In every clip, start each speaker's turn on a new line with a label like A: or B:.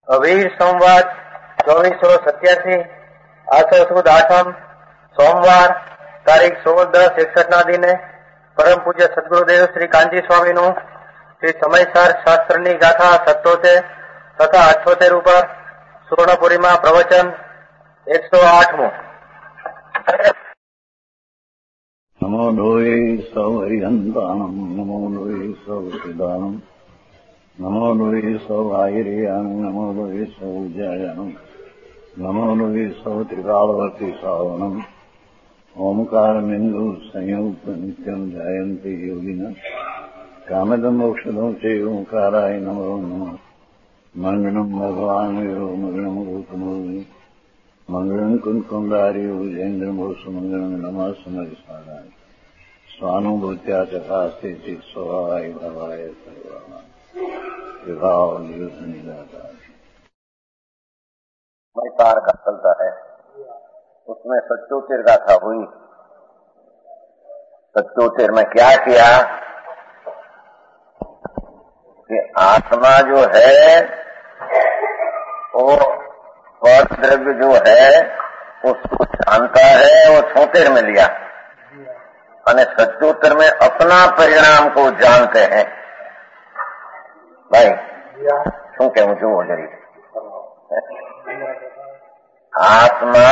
A: वीर संवत 2487 आसो सुद 8 सोमवार तारीख 16/10/61 दिने परम पूज्य सद्गुरुदेव श्री कांजी स्वामी नु श्री समयसार शास्त्रनी गाथा 77 तथा 78 पर सुवर्णपुरी में प्रवचन 108
B: नमो लोये सौहरिहंतानम नमो लोये सौसिदानम नमो लोये सौभागिरियानम नमो लोये सौजयानम नमो लोये सौत्रिकालवर्ती सावनम ओंकारमिंदु संयुक्त नित्यम जायन्ति योगिना कामदम मोक्षदम चे ओंकाराय नमो नमः मंगलम भगवान यो मंगलम गौतमोनि मंगलम कुंकुंडारी उजेन्द्र मंगलम नमः समरिसाराय स्वानुभूत्या चकास्ते चित स्वभावाय भवाय सर्वाय विभाव निरुद्ध निराकार
C: तार का चलता है। उसमें सच्चोतेर गाथा हुई। सच्चोतेर में क्या किया कि आत्मा जो है वो पर द्रव्य जो है उसको जानता है, वो छोतेर में लिया और सच्चोत्तर में अपना परिणाम को जानते हैं। भाई शू कहूं छू वो जरी आत्मा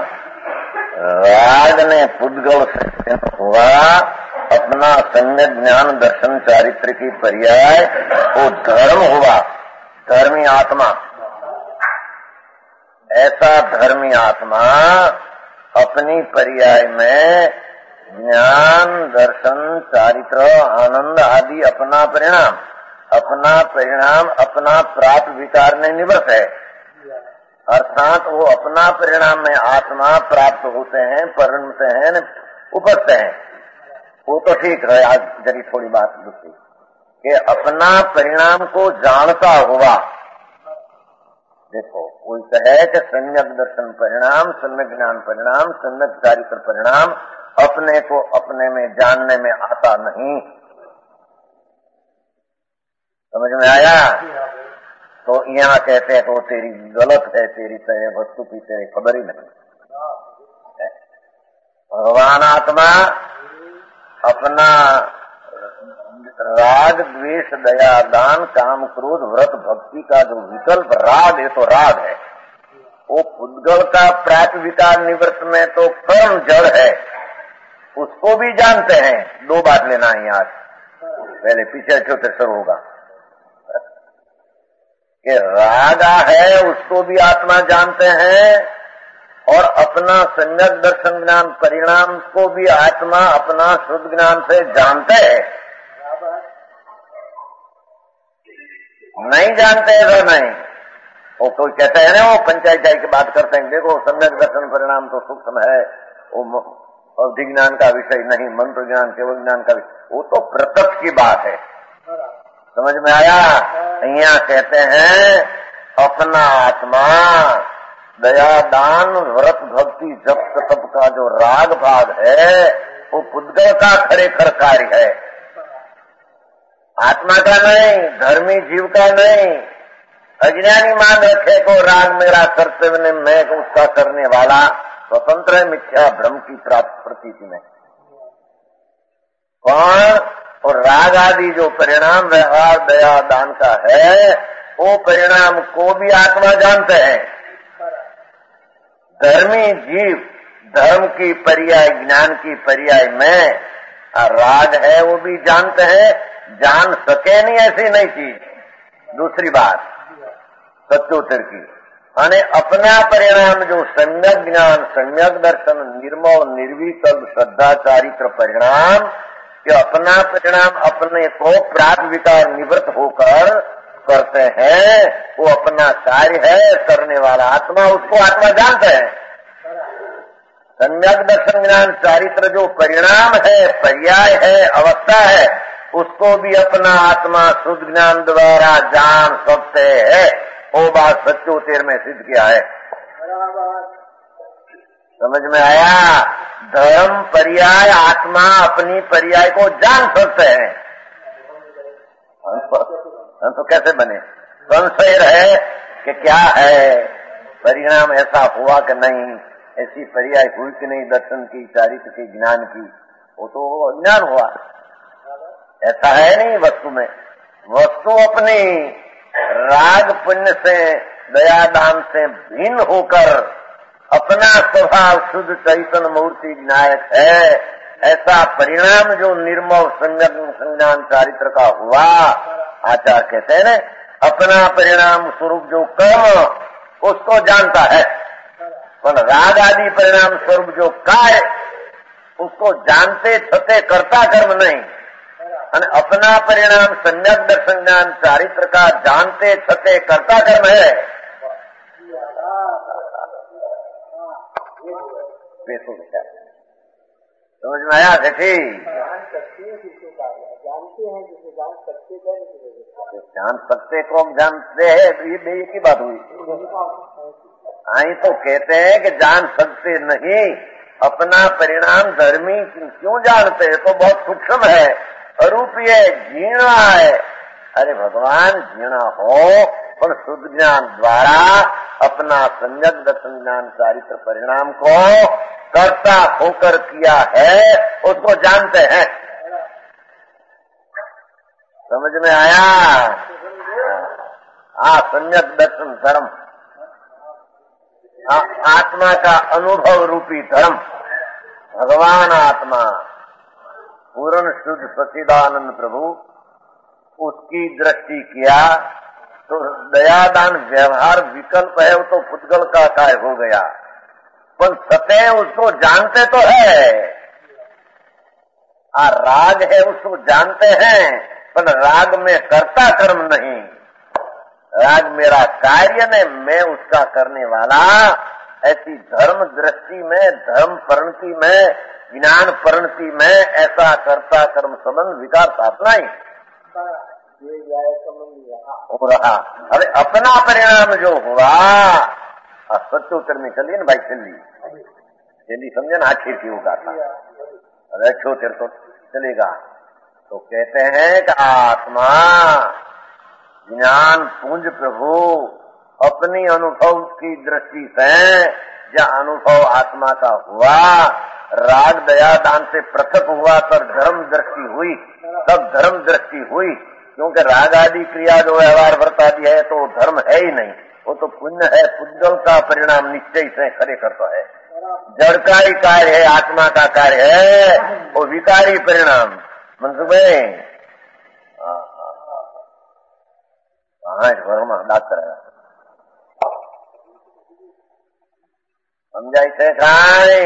C: राग ने पुद्गल से हुआ, अपना सम्यक ज्ञान दर्शन चारित्र की पर्याय वो धर्म हुआ, धर्मी आत्मा। ऐसा धर्मी आत्मा अपनी पर्याय में ज्ञान दर्शन चारित्र आनंद आदि अपना परिणाम अपना प्राप्त विकार में निवृत्त है। अर्थात वो अपना परिणाम में आत्मा प्राप्त होते हैं, परिणमते हैं, उपजते हैं। वो तो ठीक है। आज जरी थोड़ी बात दूसरी कि अपना परिणाम को जानता हुआ, देखो कोई कहे कि सम्यक दर्शन परिणाम, सम्यक ज्ञान परिणाम, सम्यक चारित्र परिणाम अपने को अपने में जानने में आता नहीं। समझ में आया? तो यहाँ कहते हैं कि वो तेरी गलत है, तेरी तेरे वस्तु की तेरी खबर ही नहीं। भगवान आत्मा अपना राग द्वेष दया दान काम क्रोध व्रत भक्ति का जो विकल्प राग है, तो राग है वो पुद्गल का प्राप्त विकार निवृत्त में तो कर्म जड़ है, उसको भी जानते हैं। दो बात लेना है आज, पहले पीछे छोटे शुरू होगा कि रागा है उसको भी आत्मा जानते हैं और अपना सम्यक दर्शन ज्ञान परिणाम को भी आत्मा अपना शुद्ध ज्ञान से जानते हैं। नहीं जानते हैं तो नहीं। वो कोई कहते हैं ना, वो पंचायत की बात करते हैं, देखो सम्यक दर्शन परिणाम तो सूक्ष्म है, वो अवधि ज्ञान का विषय नहीं, मंत्र ज्ञान केवल ज्ञान का विषय, वो तो प्रत्यक्ष की बात है। समझ में आया? यहाँ कहते हैं अपना आत्मा दया दान व्रत भक्ति जप तप का जो राग भाग है वो पुद्गल का खरेखर कार्य है, आत्मा का नहीं, धर्मी जीव का नहीं। अज्ञानी मान रखे को राग मेरा कर्तव्य मैं उसका करने वाला स्वतंत्र है, मिथ्या भ्रम की प्राप्त प्रतीति में। कौन? और राग आदि जो परिणाम व्यवहार दया दान का है वो परिणाम को भी आत्मा जानते हैं। धर्मी जीव धर्म की पर्याय ज्ञान की पर्याय में राग है वो भी जानते हैं, जान सके नहीं ऐसी नहीं चीज। दूसरी बात सत्योत्तर की माने अपना परिणाम जो सम्यक ज्ञान सम्यक दर्शन निर्मल निर्विकल्प श्रद्धा चारित्र परिणाम, कि अपना परिणाम अपने को प्राप्त विकार निवृत्त होकर करते हैं, वो अपना कार्य है, करने वाला आत्मा, उसको आत्मा जानते हैं। सम्यक दर्शन ज्ञान चारित्र जो परिणाम है, पर्याय है, अवस्था है, उसको भी अपना आत्मा शुद्ध ज्ञान द्वारा जान सकते है। वो बात सच्चोतेर में सिद्ध किया है। समझ में आया? धर्म पर्याय आत्मा अपनी पर्याय को जान सकते हैं। हम तो कैसे बने? संशय रहे कि क्या है, परिणाम ऐसा हुआ कि नहीं, ऐसी पर्याय हुई कि नहीं, दर्शन की, चारित्र की, ज्ञान की, वो तो अज्ञान हुआ। ऐसा है नहीं वस्तु में। वस्तु अपनी राग पुण्य से, दया दान से भिन्न होकर अपना स्वभाव शुद्ध चैतन्य मूर्ति विनायक है। ऐसा परिणाम जो निर्मल सम्यक संज्ञान चारित्र का हुआ, आचार्य कहते हैं ना, अपना परिणाम स्वरूप जो कर्म उसको जानता है, पर राग आदि परिणाम स्वरूप जो कार्य उसको जानते छते करता कर्म नहीं। अपना परिणाम सम्यक दर्शन ज्ञान चारित्र का जानते छते करता कर्म है। समझ में आया सेठी? जान सकते को जानते हैं, ये की बात हुई। आई तो कहते हैं कि जान सकते नहीं, अपना परिणाम धर्मी क्यों जानते हैं, तो बहुत सूक्ष्म है, अरूपी है, जीर्णा है। अरे भगवान जीर्णा हो, पर शुद्ध ज्ञान द्वारा अपना सम्यक दर्शन ज्ञान चारित्र परिणाम को कर्ता होकर किया है, उसको जानते हैं। समझ में आया? सम्यक दर्शन धर्म, आत्मा का अनुभव रूपी धर्म, भगवान आत्मा पूर्ण शुद्ध सच्चिदानंद प्रभु, उसकी दृष्टि किया तो दयादान व्यवहार विकल्प है, वो तो पुद्गल का कार्य हो गया, पर सतह उसको जानते तो है। राग है उसको जानते हैं, पर राग में कर्ता कर्म नहीं। राग मेरा कार्य ने, मैं उसका करने वाला। ऐसी धर्म दृष्टि में, धर्म परिणति में, ज्ञान परिणति में ऐसा कर्ता कर्म संबंध विकार स्थापना ही हो रहा। अरे अपना परिणाम जो हुआ, सत्योत्तर में चलिए ना भाई, चली समझे ना, आखिर की होगा था। अरे अच्छोत्तर तो चलेगा। तो कहते हैं कि आत्मा ज्ञान पुंज प्रभु अपनी अनुभव की दृष्टि से, जहाँ अनुभव आत्मा का हुआ, राग दया दान से पृथक हुआ, तब धर्म दृष्टि हुई, तब धर्म दृष्टि हुई। क्योंकि राग आदि क्रिया जो व्यवहार वर्त आदि है तो धर्म है ही नहीं, वो तो पुण्य है, पुद्गल का परिणाम निश्चय से खरे करता है। जड़ का ही कार्य है, आत्मा का कार्य है, वो विकारी परिणाम। मनसुख भाई डॉक्टर है, समझाई से खाई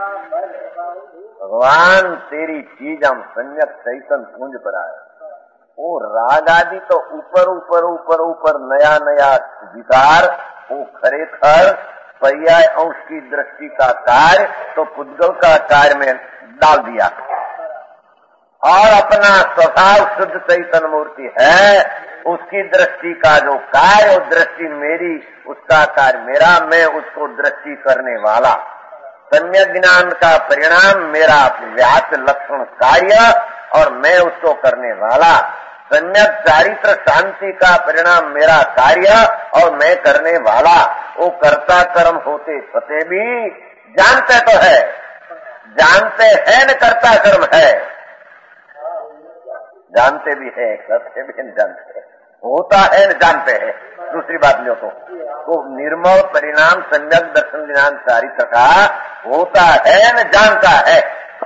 C: भगवान तेरी चीज हम सम्यक चैतन पूंज पर आए। वो राग आदि तो ऊपर ऊपर ऊपर ऊपर नया नया विकार, वो खरेखर पर्याय अंश की दृष्टि का कार्य तो पुद्गल का कार्य में डाल दिया, और अपना स्वभाव शुद्ध चैतन्य मूर्ति है, उसकी दृष्टि का जो कार्य, वो दृष्टि मेरी, उसका कार्य मेरा, मैं उसको दृष्टि करने वाला। सम्यक ज्ञान का परिणाम मेरा व्याप्त लक्षण कार्य, और मैं उसको करने वाला। सम्यक चारित्र शांति का परिणाम मेरा कार्य, और मैं करने वाला। वो कर्ता कर्म होते सते भी जानते तो है, जानते हैं न कर्ता कर्म है, जानते भी है, करते भी न जानते हैं, होता है न जानते हैं। दूसरी बात लो तो निर्मल परिणाम सम्यक दर्शन ज्ञान चारित्र का होता है न जानता है,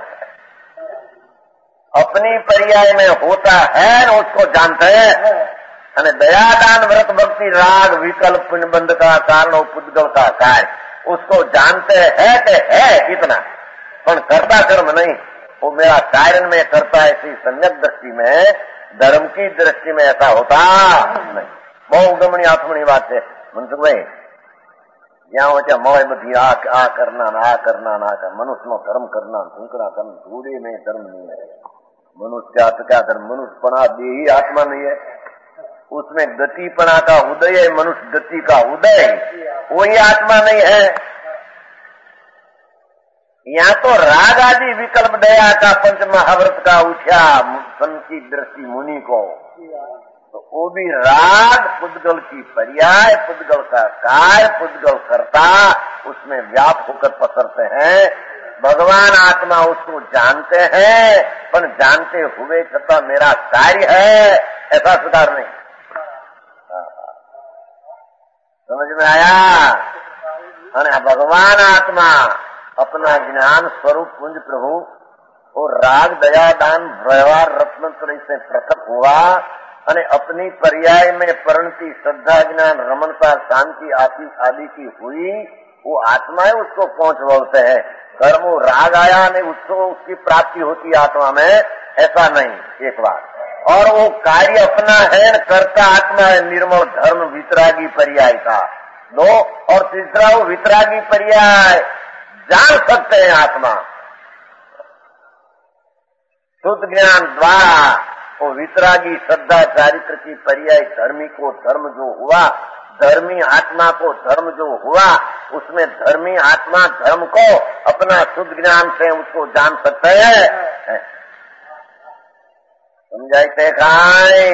C: अपनी पर्याय में होता है न उसको जानते हैं। दयादान व्रत भक्ति राग विकल्प पुण्यबंध का कारण और पुद्गल का कार्य उसको जानते हैं कि है इतना, पर कर्ता कर्म नहीं, वो मेरा कार्य में करता है। ऐसी सम्यक दृष्टि में, धर्म की दृष्टि में ऐसा होता नहीं। बहुत गमनी आत्मनी बात है मनसुख भाई, જ્યાં હોય ત્યાં મોય બધી આ करना ना करना ना कर, मनुष्य नो धर्म करना दूसरा धर्म थोड़े में धर्म नहीं है। मनुष्य क्या धर्म, मनुष्यपना देही आत्मा नहीं है, उसमें गतिपना का उदय है, मनुष्य गति का उदय, वही आत्मा नहीं है। यहाँ तो राग आदि विकल्प दया का पंच महाव्रत का उठा सन की दृष्टि मुनि को, तो वो भी राग पुद्गल की पर्याय, पुद्गल का कार्य, पुद्गल करता, उसमें व्याप होकर पसरते हैं। भगवान आत्मा उसको जानते हैं, पर जानते हुए छता मेरा कार्य है, ऐसा स्वीकार नहीं। समझ में आया? अरे भगवान आत्मा अपना ज्ञान स्वरूप पुंज प्रभु और राग दया दान व्यवहार रत्न से पृथक हुआ અને अपनी पर्याय में परिणति श्रद्धा ज्ञान रमणता शांति आदि की हुई, वो आत्मा उसको पहुंच बोलते हैं। कर्म राग आया नहीं उसको उसकी प्राप्ति होती आत्मा में, ऐसा नहीं। एक बात और वो कार्य अपना है, करता आत्मा है, निर्मल धर्म वितरागी पर्याय का दो, और तीसरा वो वितरागी पर्याय जान सकते हैं आत्मा शुद्ध ज्ञान द्वारा। वो वितरागी श्रद्धा चारित्र की पर्याय धर्मी को धर्म जो हुआ, धर्मी आत्मा को धर्म जो हुआ, उसमें धर्मी आत्मा धर्म को अपना शुद्ध ज्ञान से उसको जान सकते हैं। समझाई थे खाए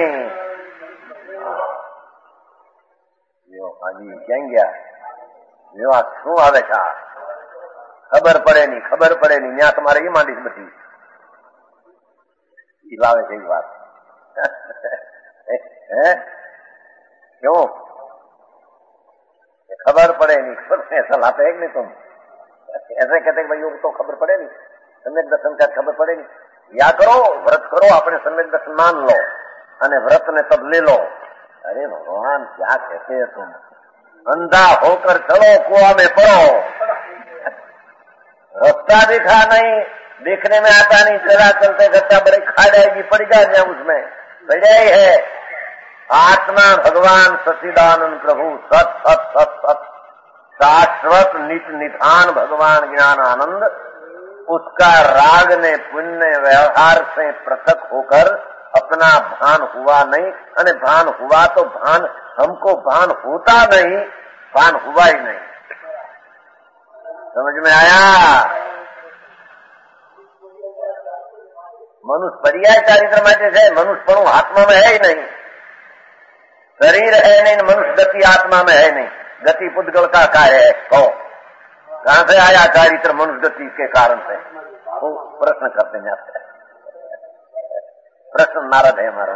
C: हाजी क्या गया विवाह शू आवे था खबर पड़े नहीं यहाँ तुम्हारे ये मालिक बची लावे थे बात क्यों खबर पड़े नहीं, ऐसा लाते है कि नहीं तुम? ऐसे कहते भाई तो खबर पड़े नहीं, सम्यक दर्शन का खबर पड़े नहीं। या करो व्रत करो, अपने सम्यक दर्शन मान लो अने व्रत ने तब ले लो। अरे भगवान क्या कहते हैं तुम? अंधा होकर चलो कुआं में पड़ो, रास्ता दिखा नहीं, देखने में आता नहीं, चला चलते चलता बड़े खा जाएगी, पड़ जाए उसमें पड़ जाए है। आत्मा भगवान सच्चिदानंद प्रभु सत सत सत सत शाश्वत नित निधान भगवान ज्ञान आनंद, उसका राग ने पुण्य व्यवहार से पृथक होकर अपना भान हुआ नहीं, अने भान हुआ तो भान हमको भान होता नहीं, भान हुआ ही नहीं। समझ में आया? मनुष्य पर्याय चारित्र में जैसे मनुष्यपणु आत्मा में है ही नहीं, शरीर है नहीं, मनुष्य गति आत्मा में है नहीं, गति पुद्गल का कार्य है। कहो कहां से आया चारित्र मनुष्य गति के कारण से? वो प्रश्न करते हैं आपसे, प्रश्न नारद है हमारा।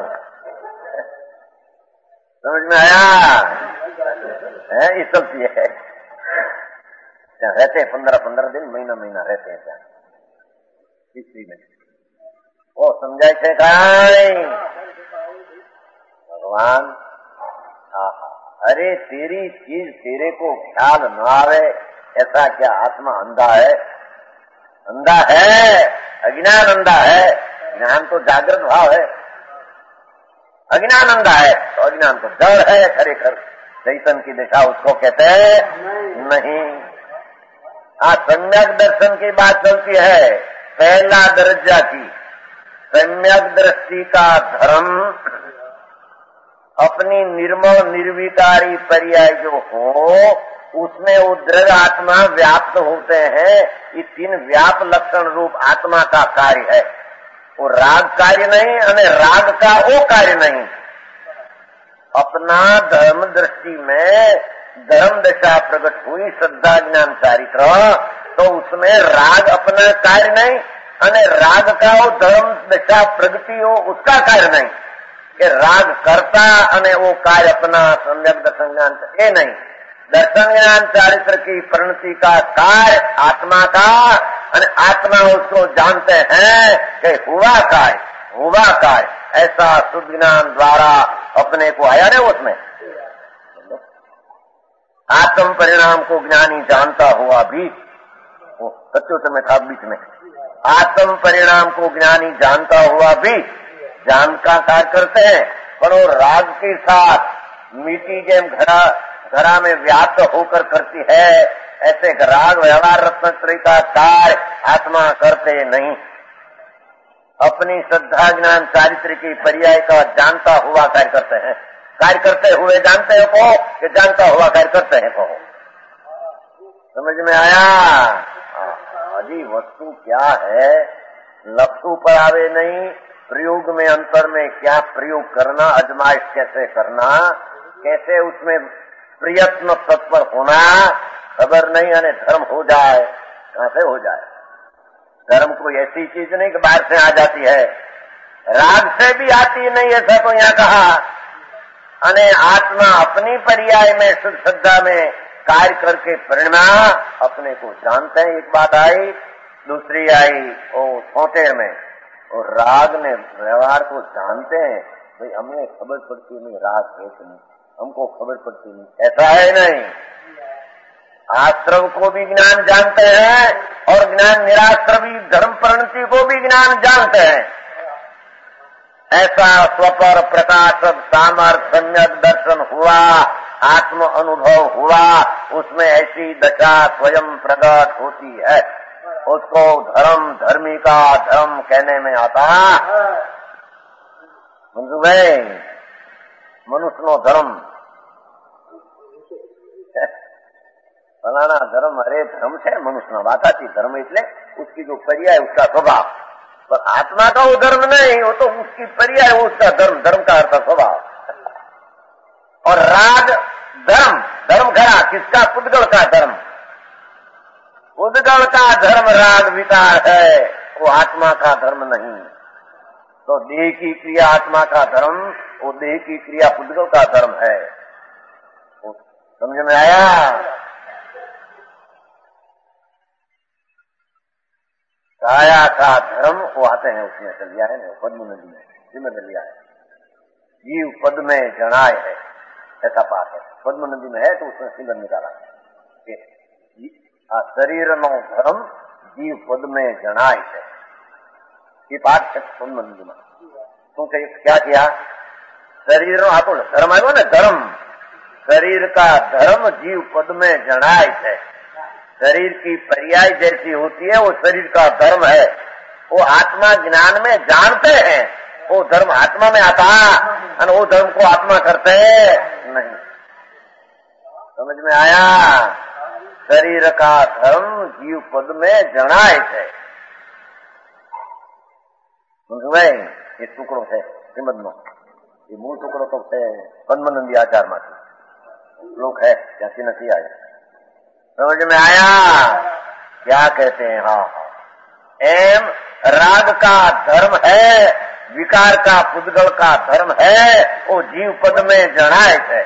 C: समझ में आया? ये सब चीज है, रहते हैं 15-15 दिन महीना रहते हैं क्या इसी में वो समझाए थे भगवान। अरे तेरी चीज तेरे को ख्याल न आवे ऐसा क्या आत्मा अंधा है? अंधा है, अज्ञान अंधा है, ज्ञान तो जागृत भाव है। अज्ञान अंधा है तो अज्ञान तो डर है, खरेखर चैतन्य की दिशा उसको कहते हैं नहीं। सम्यक दर्शन की बात चलती है, पहला दर्जा की सम्यक दृष्टि का धर्म अपनी निर्मल निर्विकारी पर्याय जो हो उसमें वो दृढ़ आत्मा व्याप्त होते हैं। ये 3 व्याप लक्षण रूप आत्मा का कार्य है, वो राग कार्य नहीं और राग का वो कार्य नहीं। अपना धर्म दृष्टि में धर्म दशा प्रकट हुई श्रद्धा ज्ञान चारित्र, तो उसमें राग अपना कार्य नहीं અને राग का वो धर्म दशा प्रगति हो उसका कार्य नहीं कि राग करता અને वो कार्य अपना सम्यक दर्शन ज्ञान ये नहीं। दर्शन ज्ञान चारित्र की परिणति का कार्य आत्मा का, અને आत्मा उसको जानते हैं कि हुआ कार्य ऐसा शुद्ध ज्ञान द्वारा अपने को आया नहीं। उसमें आत्म परिणाम को ज्ञानी जानता हुआ भी, वो सत्योत्तर में था बीच में, आत्म परिणाम को ज्ञानी जानता हुआ भी जान का कार्य करते हैं, पर वो राग के साथ मिट्टी जेम घरा में व्याप्त होकर करती है, ऐसे राग व्यवहार रत्नत्रय का कार्य आत्मा करते नहीं। अपनी श्रद्धा ज्ञान चारित्र की पर्याय का जानता हुआ कार्य करते हैं। कार्य करते हुए जानते हो कहो कि जानता हुआ कार्य करते हैं कहो। समझ में आया? अजी वस्तु क्या है, लपटू पर आवे नहीं, प्रयोग में अंतर में क्या प्रयोग करना, अजमाइश कैसे करना, कैसे उसमें प्रयत्न तत्पर होना, खबर नहीं। यानी धर्म हो जाए, कहां से हो जाए? धर्म कोई ऐसी चीज नहीं कि बाहर से आ जाती है, राग से भी आती नहीं, ऐसा तो यहाँ कहा। अने आत्मा अपनी पर्याय में शुद्ध श्रद्धा में कार्य करके परिणाम अपने को जानते हैं। एक बात आई, दूसरी आई वो 73 में, और राग ने व्यवहार को जानते हैं। भाई हमें खबर पड़ती नहीं राग है कि नहीं, हमको खबर पड़ती नहीं, ऐसा है नहीं। आश्रम को भी ज्ञान जानते हैं और ज्ञान निराश्रवी धर्म परिणति को भी ज्ञान जानते हैं। ऐसा स्वपर प्रकाशक सामर्थ्य सम्यक दर्शन हुआ, आत्म अनुभव हुआ, उसमें ऐसी दशा स्वयं प्रकट होती है, उसको धर्म धर्मी का धर्म कहने में आता। भाई मनुष्य नो धर्म फलाना धर्म, अरे धर्म से मनुष्य न बात आती। धर्म इसलिए उसकी जो पर्याय उसका स्वभाव, पर आत्मा का वो धर्म नहीं, वो तो उसकी पर्याय उसका धर्म, धर्म का अर्थ स्वभाव। और राग धर्म, धर्म घरा किसका? पुद्गल का धर्म। पुद्गल का धर्म राग विकार है, वो आत्मा का धर्म नहीं। तो देह की क्रिया आत्मा का धर्म, वो देह की क्रिया पुद्गल का धर्म है। समझ में आया? काया का धर्म वो आते हैं, उसमें चल लिया है ना, पद्म नदी में सिमर लिया है। जीव पद में जनाय है, ऐसा पाठ है, पद्म नदी में है तो उसमें सिमर निकाला है। शरीर नो धर्म जीव पद में जनाय है, ये पाठ है पद्म नदी में। तुम क्या किया? शरीर नो आपको धर्म आयो ना, धर्म शरीर का धर्म जीव पद में जनाय है। शरीर की पर्याय जैसी होती है वो शरीर का धर्म है, वो आत्मा ज्ञान में जानते हैं, वो धर्म आत्मा में आता और वो धर्म को आत्मा करते नहीं। समझ में आया? शरीर का धर्म जीव पद में जनाय है। ये टुकड़ो है श्रीमद नो, ये मूल टुकड़ो तो है पद्मनंदी आचार माथी लोग है, क्यासी नहीं आए। समझ में आया क्या कहते हैं? हाँ, एम राग का धर्म है, विकार का पुद्गल का धर्म है, वो जीव पद में जनाय है।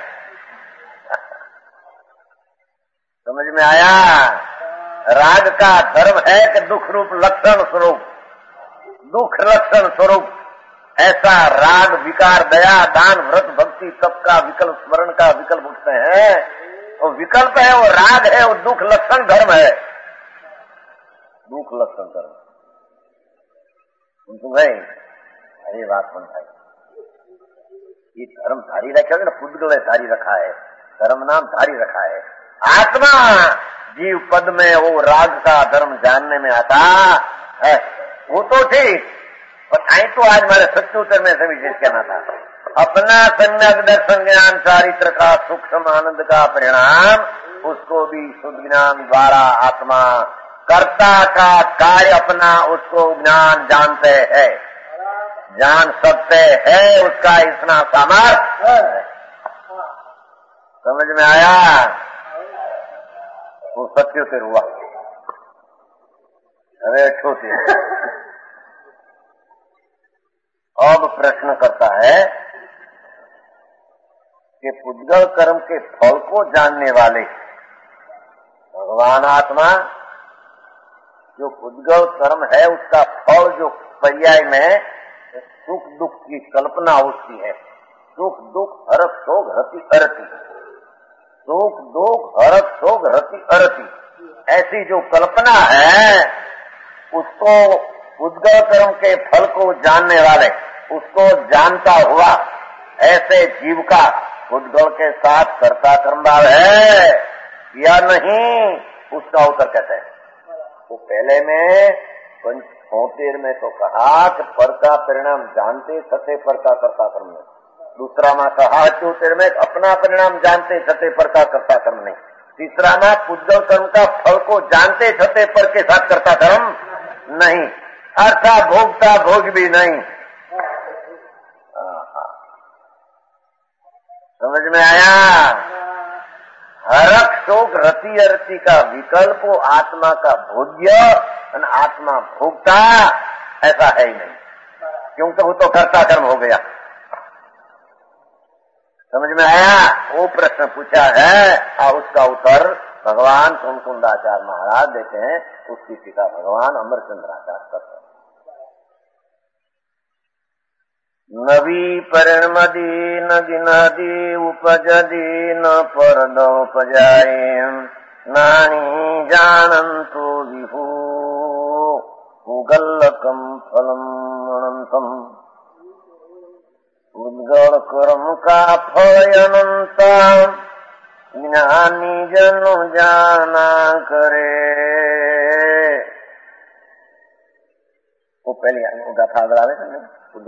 C: समझ में आया? राग का धर्म है कि दुख रूप लक्षण स्वरूप, दुख लक्षण स्वरूप ऐसा राग विकार दया दान व्रत भक्ति तप का विकल्प स्मरण का विकल्प उठते हैं, वो विकल्प है, वो राग है, वो दुख लक्षण धर्म है, दुख लक्षण धर्म। उनको भाई अरे बात समझाई, ये धर्म धारी रखा है ना, पुद्गल धारी रखा है, धर्म नाम धारी रखा है। आत्मा जीव पद में वो राग का धर्म जानने में आता है, वो तो ठीक, पर आई तो आज हमारे सत्योत्तर में से विशेष कहना था, अपना सम्यक दर्शन ज्ञान चारित्र का सूक्ष्म आनंद का परिणाम, उसको भी शुद्ध ज्ञान द्वारा आत्मा कर्ता का कार्य अपना उसको ज्ञान जानते हैं, जान सकते हैं, उसका इतना सामर्थ्य। समझ में आया? वो सत्योत्तर हुआ। अरे छोटे अब प्रश्न करता है कि पुद्गल कर्म के फल को जानने वाले भगवान आत्मा, जो पुद्गल कर्म है उसका फल जो पर्याय में सुख दुख की कल्पना होती है, सुख दुख हरत शोक रति अरति, सुख दुख हरत शोक रति अरति, ऐसी जो कल्पना है उसको पुद्गल कर्म के फल को जानने वाले, उसको जानता हुआ ऐसे जीव का पुद्गल के साथ कर्ता कर्म भाव है या नहीं, उसका उत्तर कहते हैं। तो पहले में 75 में तो कहा कि पर का परिणाम जानते सत्य पर का कर्ता कर्म नहीं, दूसरा में कहा 74 में अपना परिणाम जानते सत्य पर का कर्ता कर्म नहीं, तीसरा में पुद्गल कर्म का फल को जानते सत्य पर के साथ कर्ता कर्म नहीं, अर्थात भोगता भोग भी नहीं, समझ में आया? हरक शोक रति अरति का विकल्प आत्मा का भोग्य और आत्मा भोगता ऐसा है ही नहीं, क्योंकि वो तो कर्ता कर्म हो गया। समझ में आया? वो प्रश्न पूछा है और उसका उत्तर भगवान कुंकुंदाचार्य महाराज देते हैं, उसकी टीका भगवान अमरचंद्राचार्य करते हैं। नवी परिणमदी न गिनदी उपजदी न परदोपजाये नानी जानन्तु विभु उगल्लकम फलम अनंतम। उद्गल कर्म का फल अनंत ज्ञानी जन जाना करे। वो पहले गाथा अगर आवे ना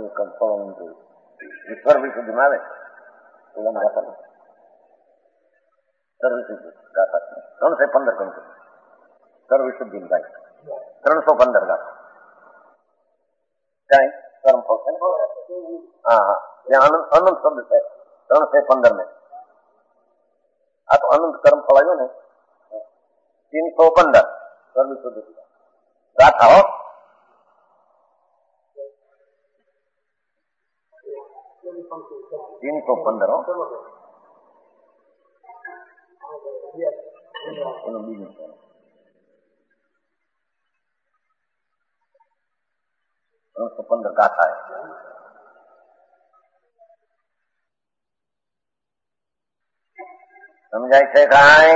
C: ईश्वर भी शुद्ध मावे गाथा 315 कम सर्व शुद्धि भाई 315 गाथा क्या कर्म फल। हाँ अनंत शब्द है 315 में। तो अनंत कर्म फल आयो ने 315 सर्व शुद्ध गाथा हो 315 315 गाथा है। समझाई थे काई?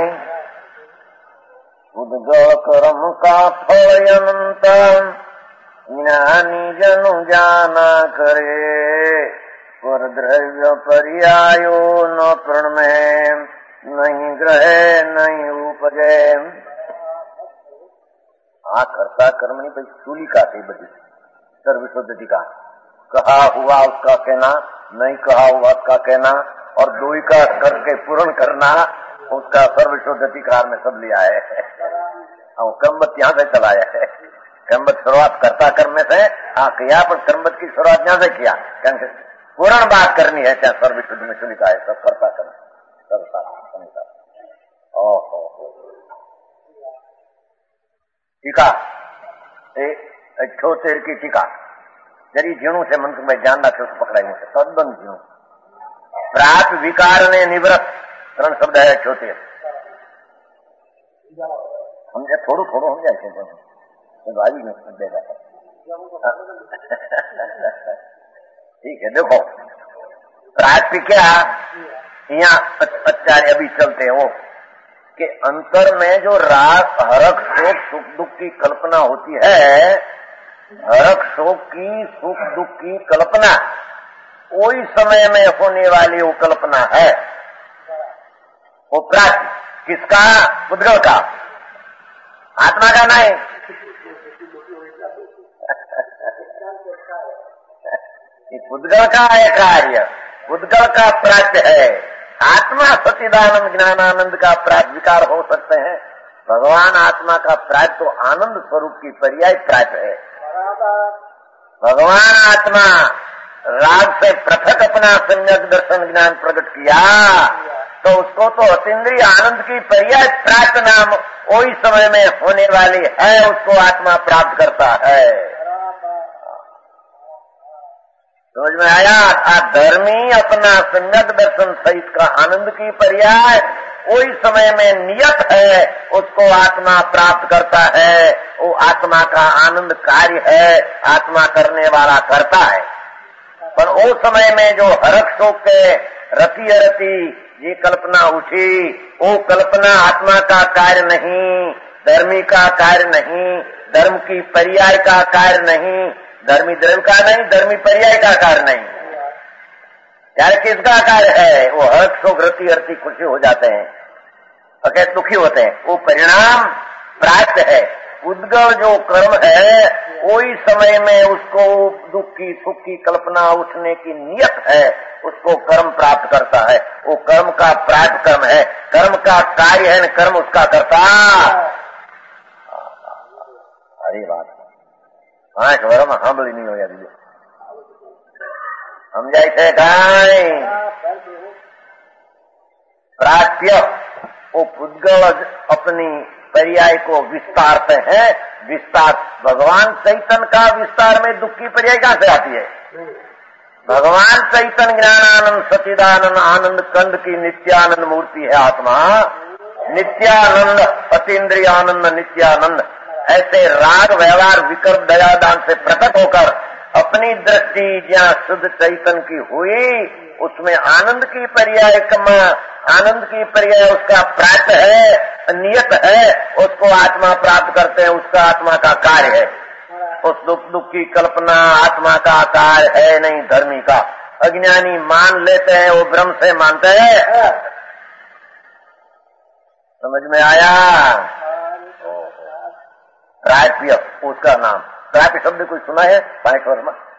C: उद्गल कर्म का फल अनंत ज्ञानी जनु जाना करे। पर द्रव्य पर्यायो न प्रणमे नहीं ग्रहे नहीं उपजे। आ कर्ता कर्म नहीं भाई शूलिका थी बड़ी सर्वशुद्धि का। कहा हुआ उसका कहना, नहीं कहा हुआ उसका कहना और दोई का करके पूर्ण करना उसका सर्वशुद्धिकार में सब लिया है। और कर्मवत यहाँ से चलाया है। कर्मवत शुरुआत करता करने से किया, पर कर्मवत की शुरुआत यहाँ से किया क्योंकि पूर्ण बात करनी है। चाहे सर्वशुद्ध में लिखा है सब करता करना करता। ओहो टीका छोतेर की टीका जरी जीणु से मन में जान रखे उसको पकड़ाई से तद्दन जीणु प्राप्त विकार ने निवृत्त 3 शब्द है छोटे। समझे? थोड़ू थोड़ू हम जाए भाई में देगा। ठीक है देखो प्राप्ति क्या यहाँ आचार्य अभी चलते हैं वो कि अंतर में जो राग हरक शोक सुख दुख की कल्पना होती है, हरक शोक की सुख दुख की कल्पना कोई समय में होने वाली वो कल्पना है। वो प्राप्ति किसका? उद्गल का, आत्मा का नहीं। उद्गल का है कार्य, उद्गल का प्राप्त है। आत्मा सच्चिदानंद ज्ञानानंद का प्राप्त विकार हो सकते हैं। भगवान आत्मा का प्राप्त तो आनंद स्वरूप की पर्याय प्राप्त है। भगवान आत्मा राग से पृथक अपना सम्यक दर्शन ज्ञान प्रकट किया तो उसको तो अतीन्द्रिय आनंद की पर्याय प्राप्त नाम वही समय में होने वाली है, उसको आत्मा प्राप्त करता है। समझ में आया? धर्मी अपना सम्यक दर्शन सहित का आनंद की पर्याय वही समय में नियत है, उसको आत्मा प्राप्त करता है। वो आत्मा का आनंद कार्य है, आत्मा करने वाला करता है। पर वो समय में जो हरक शोक के रति अरति ये कल्पना उठी, वो कल्पना आत्मा का कार्य नहीं, धर्मी का कार्य नहीं, धर्म की पर्याय का कार्य नहीं, धर्मी धर्म का नहीं, धर्मी पर्याय का कार्य नहीं। यार किसका कार्य है? वो हर्ष शोक रति अरति खुशी हो जाते हैं और क्या दुखी होते हैं, वो परिणाम प्राप्त है। उद्गल जो कर्म है वही समय में उसको दुख की सुख की कल्पना उठने की नियत है, उसको कर्म प्राप्त करता है। वो कर्म का प्राप्त कर्म है, कर्म का कार्य है न कर्म उसका करता। अरे बात 5 वर्ष में सांभળી नहीं हो जाती। समझाई थे काई? प्राप्य, वो पुद्गल अपनी पर्याय को विस्तारते हैं। विस्तार भगवान चैतन्य का विस्तार में दुख की पर्याय कहां से आती है? भगवान चैतन्य ज्ञानानंद सच्चिदानंद आनंद कंद की नित्यानंद मूर्ति है आत्मा। नित्यानंद, अतीन्द्रिय आनंद, नित्यानंद। ऐसे राग व्यवहार विकल्प दयादान से प्रकट होकर अपनी दृष्टि जहाँ शुद्ध चैतन्य की हुई, उसमें आनंद की पर्याय आनंद की पर्याय उसका प्राप्त है, नियत है, उसको आत्मा प्राप्त करते हैं, उसका आत्मा का कार्य है। उस दुख की कल्पना आत्मा का कार्य है नहीं, धर्मी का। अज्ञानी मान लेते हैं, वो ब्रह्म से मानते हैं। समझ में आया? प्राप्य, उसका नाम प्राप्य शब्द कोई सुना है? 5 वर्ष में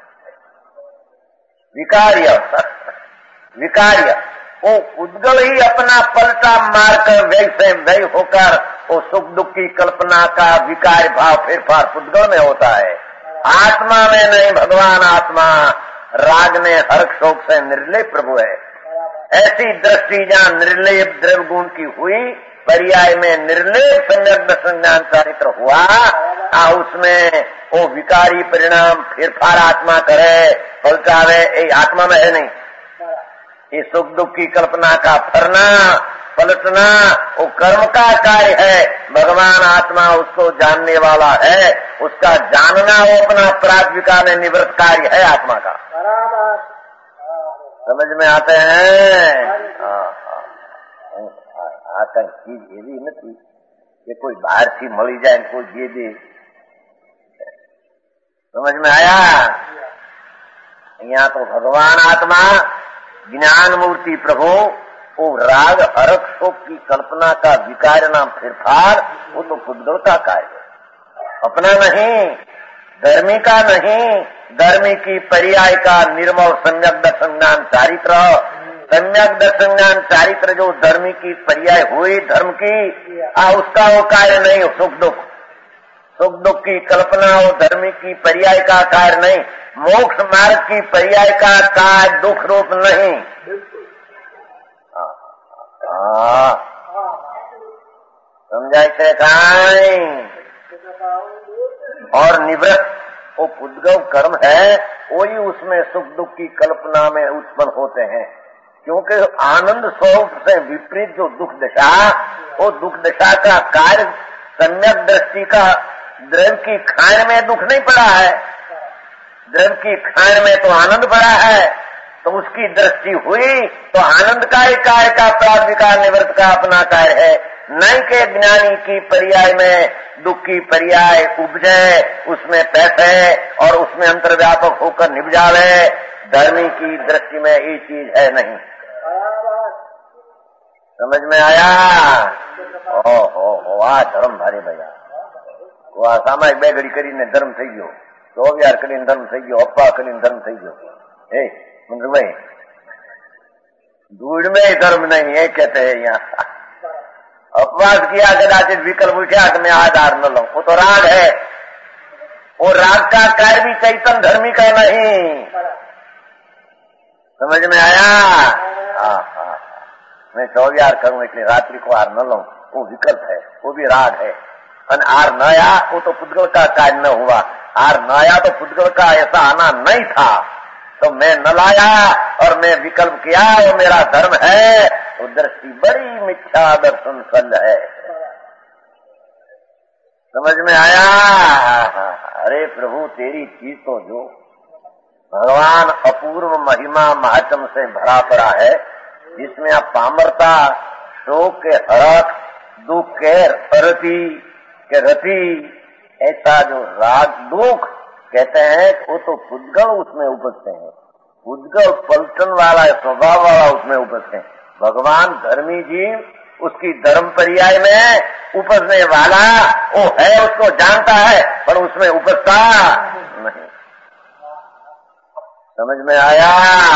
C: विकार्य वो उद्गल ही अपना पलटा मारकर वैसे वही होकर वो सुख दुख की कल्पना का विकार भाव फेरफार पुद्गल में होता है, आत्मा में नहीं। भगवान आत्मा राग ने हर्ष शोक से निर्लेप प्रभु है। ऐसी दृष्टि जहाँ निर्लेप द्रव्य गुण की हुई, पर्याय में निर्लेप संज्ञक संज्ञान चारित्र हुआ, उसमें वो विकारी परिणाम फेरफार आत्मा करे, पलटावे, ये आत्मा में है नहीं। ये सुख दुख की कल्पना का फरना पलटना वो कर्म का कार्य है। भगवान आत्मा उसको जानने वाला है, उसका जानना वो अपना प्राथमिका में निवृत्त कार्य है आत्मा का। समझ में आते हैं? कई चीज एवी नहीं कि कोई बाहर थी मળી जाए कोई दे दे। समझ में आया? यहाँ तो भगवान आत्मा ज्ञान मूर्ति प्रभु वो राग हरक शोक की कल्पना का विकार नाम फेरफार, वो तो पुद्गल का कार्य है, अपना नहीं, धर्मी का नहीं। धर्मी की पर्याय का निर्मल सम्यक दर्शन ज्ञान चारित्र, सम्यक दर्शन ज्ञान चारित्र जो धर्मी की पर्याय हुई धर्म की, उसका वो कार्य नहीं। सुख दुख की कल्पना वो धर्मी की पर्याय का कार्य नहीं। मोक्ष मार्ग की पर्याय का कार्य दुख रूप नहीं। समझाई थे काई? और निवृत्त वो पुद्गल कर्म है, वही उसमें सुख दुख की कल्पना में उत्पन्न होते हैं। क्योंकि आनंद स्वरूप से विपरीत जो दुख दशा, वो दुख दशा का कार्य सम्यक दृष्टि का द्रव्य की खान में दुख नहीं पड़ा है, द्रव्य की खान में तो आनंद पड़ा है। तो उसकी दृष्टि हुई तो आनंद का ही कार्य का प्राप्तिका निवृत्त का अपना कार्य है, नहीं के ज्ञानी की पर्याय में दुख की पर्याय उपजे, उसमें पैसे और उसमें अंतर्व्यापक होकर निभ जावे। धर्मी की दृष्टि में ये चीज है नहीं। समझ में आया? ओ आ धर्म भारी भैया वो सामायिक બે ઘડી કરીને ધર્મ થઈ ગયો, 24 કરીને ધર્મ થઈ ગયો, અપ્પા કરીને ધર્મ થઈ ગયો। मंत्र भाई धूड़ में धर्म नहीं है कहते हैं यहाँ। अपवाद किया कदाचित विकल्प उठा कि मैं आधार न लूं, वो तो राग है। वो राग का कार्य भी चैतन्य धर्मी का नहीं। समझ में आया? मैं 24 करूं इसलिए रात्रि को आर न लूं, वो विकल्प है, वो भी राग है। और आर न आया वो तो पुद्गल का कार्य न हुआ। आर न आया तो पुद्गल का ऐसा आना नहीं था, तो मैं न लाया और मैं विकल्प किया, वो मेरा धर्म है। वो दृष्टि बड़ी मिथ्या दर्शन सल है। समझ में आया? अरे प्रभु तेरी चीज तो जो भगवान अपूर्व महिमा महात्म से भरा पड़ा है, जिसमें आप पामरता शोक के हरक दुख के रति ऐसा जो राग दुख कहते हैं, वो तो पुद्गल उसमें उपजते हैं। पुद्गल पलटन वाला स्वभाव वाला उसमें उपजते हैं। भगवान धर्मी जीव उसकी धर्म पर्याय में उपजने वाला वो है, उसको जानता है, पर उसमें उपजता नहीं। समझ में आया?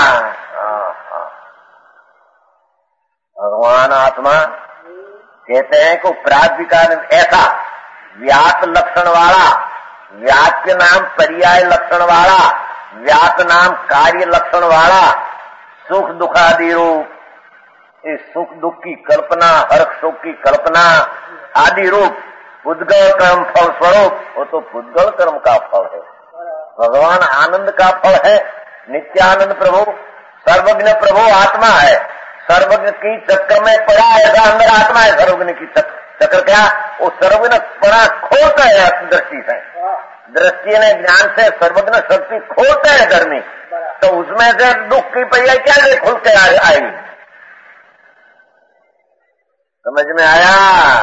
C: भगवान आत्मा कहते हैं कि प्रादिकार ऐसा व्याप्त लक्षण वाला, व्याप्य नाम पर्याय लक्षण वाला, व्याप्त नाम कार्य लक्षण वाला, सुख दुखादि रूप इस सुख दुख की कल्पना, हर्ष शोक की कल्पना आदि रूप पुद्गल कर्म फल स्वरूप, वो तो पुद्गल कर्म का फल है। भगवान आनंद का फल है, नित्यानंद प्रभु, सर्वज्ञ प्रभु आत्मा है। सर्वज्ञ की चक्कर में पड़ा ऐसा अंदर आत्मा है। सर्वज्ञ की चक्कर क्या? वो सर्वज्ञ पड़ा खोलता है दृष्टि से, दृष्टि ने ज्ञान से सर्वज्ञ शक्ति खोलता है धर्मी, तो उसमें से दुख की पहिया क्या खुल के आई? समझ में आया?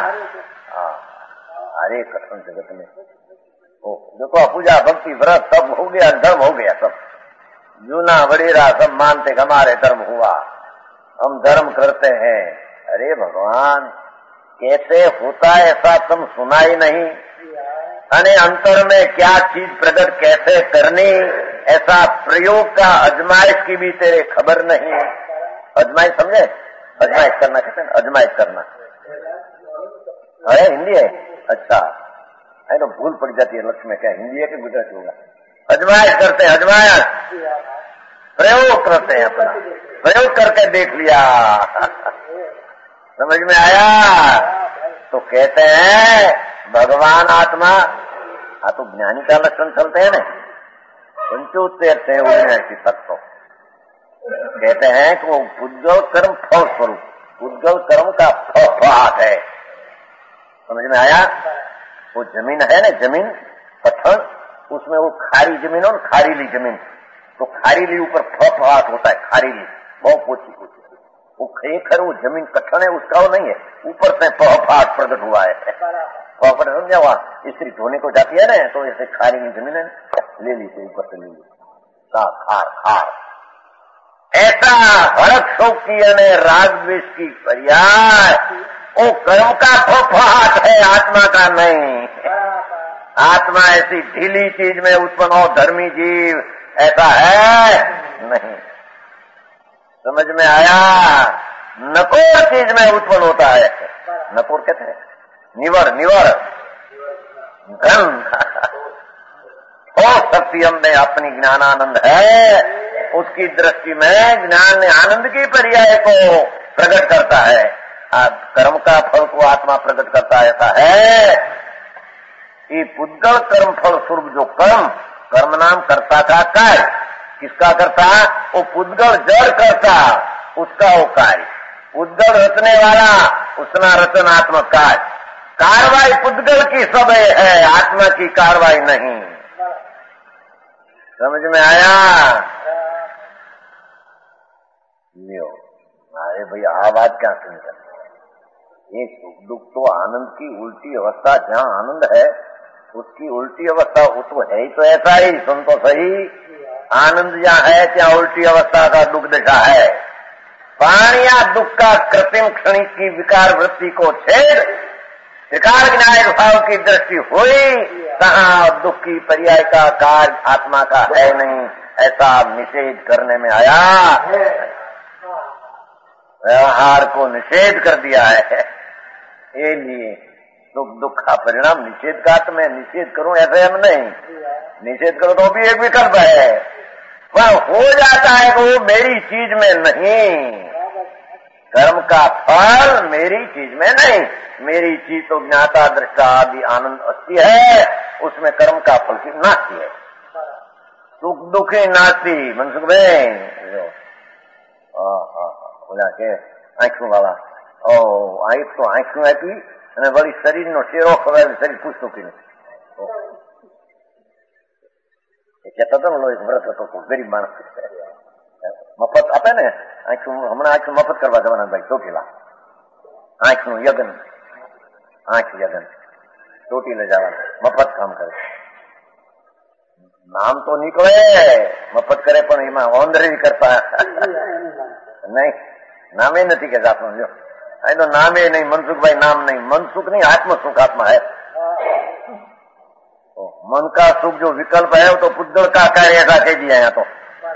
C: हरे कथन जगत में देखो पूजा भक्ति व्रत सब हो गया, धर्म हो गया, सब जूना वडेरा सब मानते कि हमारे धर्म हुआ, हम धर्म करते हैं। अरे भगवान कैसे होता है ऐसा तुम सुना ही नहीं? अने अंतर में क्या चीज प्रकट कैसे करनी, ऐसा प्रयोग का अजमाइश की भी तेरे खबर नहीं। अजमाइश समझे? अजमाइश करना कहते हैं, अजमाइश करना है हिंदी है। अच्छा है तो भूल पड़ जाती है लक्ष्य में, क्या हिंदी है कि गुजराती होगा? अजमाइश करते हैं, अजमाइश प्रयोग करते हैं, अपना प्रयोग करके देख लिया। समझ में आया? तो कहते हैं भगवान आत्मा, तो ज्ञानी का लक्षण चलते हैं ना, पंचोत्तर ऐसी तत्व कहते हैं कि वो पुद्गल कर्म फल स्वरूप, पुद्गल कर्म का फल है। समझ में आया? वो जमीन है ना, जमीन पत्थर, उसमें वो खारी जमीन और खारीली जमीन, तो खारीली ऊपर फफाट होता है, खारीली बहुत पोची पोची, वो खरेखर वो जमीन कठन है, उसका वो नहीं है, ऊपर से फफाट प्रकट हुआ है। फफाट समझा? हुआ स्त्री धोने को जाती है ना, तो ऐसे खारीली जमीन है, ले ली से ऊपर से ले ली, खार खार ऐसा हर्ष शोक की राग द्वेष की पर्याय वो कर्म का फफाट है, आत्मा का नहीं। आत्मा ऐसी ढीली चीज में उत्पन्न हो, धर्मी जीव ऐसा है नहीं। समझ में आया? नकोर चीज में उत्पन्न होता है, नकोर कहते हैं निवर, निवर घन हो शक्ति हमने अपनी ज्ञानानंद है, उसकी दृष्टि में ज्ञान आनंद की पर्याय को प्रकट करता है। कर्म का फल को आत्मा प्रकट करता है, ऐसा है। ये पुद्गल कर्म फल स्वरूप जो कर्म, कर्म नाम कर्ता का कार्य, किसका करता? वो पुद्गल जड़ करता, उसका वो कार्य। पुद्गल रचने वाला, उसना रचनात्मक कार्य। कार्रवाई पुद्गल की सब है, आत्मा की कार्रवाई नहीं। समझ में आया? अरे भाई आवाज क्या सुन कर? ये सुख दुख तो आनंद की उल्टी अवस्था, जहाँ आनंद है उसकी उल्टी अवस्था, वो तो है ही, तो ऐसा ही सुन तो सही। आनंद जहाँ है ત્યાં उल्टी अवस्था का दुख दशा है। प्राणिया दुख का कृत्रिम क्षणिक की विकार वृत्ति को छेद विकार विनायक भाव की दृष्टि हुई, तहाँ दुख की पर्याय का कार्य आत्मा का है नहीं, ऐसा निषेध करने में आया। व्यवहार को निषेध कर दिया है। ये लिए सुख दुख का परिणाम निषेध का, तो मैं निषेध करूं ऐसे हम नहीं, निषेध करो तो भी एक विकल्प है, पर हो जाता है कि वो मेरी चीज में नहीं। कर्म का फल मेरी चीज में नहीं, मेरी चीज तो ज्ञाता दृष्टा आदि आनंद अस्थि है, उसमें कर्म का फल की नास्ती है। सुख दुखी नास्ती मनसुख में बोला के आंखों वाला आंख तो आंखों आपी અને વળી શરીરનો શેરો ખવાય, શરીર પૂછતું પીને એ કહેતા હતા ને, એક વ્રત હતો ગરીબ માણસ મફત આપે ને આંખું, હમણાં આંખું મફત કરવા જવાના ભાઈ ચોટીલા, આંખનું યજ્ઞ, આંખ યજ્ઞ ચોટીલે જવાના, મફત કામ કરે, નામ તો નીકળે મફત કરે પણ એમાં ઓંધરી કરતા નહીં, નામે નથી કે જાતનું જો એનો નામે નહીં, मनसुख नाम नहीं, मनसुख नहीं आत्म सुख आत्मा है। मन का सुख जो विकल्प है वो तो पुद्गल का कार्य, ऐसा कह दिया यहाँ तो।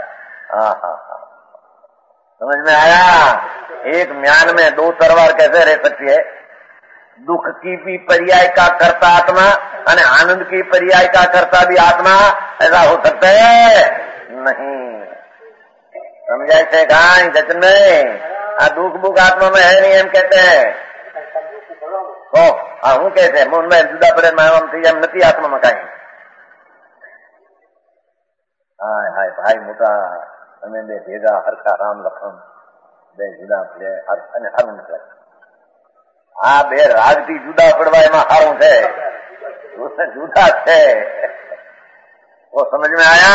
C: समझ में आया? एक म्यान में दो तलवार कैसे रह सकती है? दुख की भी पर्याय का कर्ता आत्मा और आनंद की पर्याय का कर्ता भी आत्मा, ऐसा हो सकता है नहीं। समझाए थे कहा जचन में दुख बुख आत्मा में है नहीं एम कहते हैं હું કહે છે મનમાં જુદા પડે આમ થઈ એમ નથી આત્મામાં કાંઈ. હાય હાય ભાઈ મોટા તમે બે ભેગા હરખા રામ લખન બે જુદા પડે અને સારું નીકળે. આ બે રાગથી જુદા પડવા એમાં સારું છે, જુદા છે. वो समझ में आया?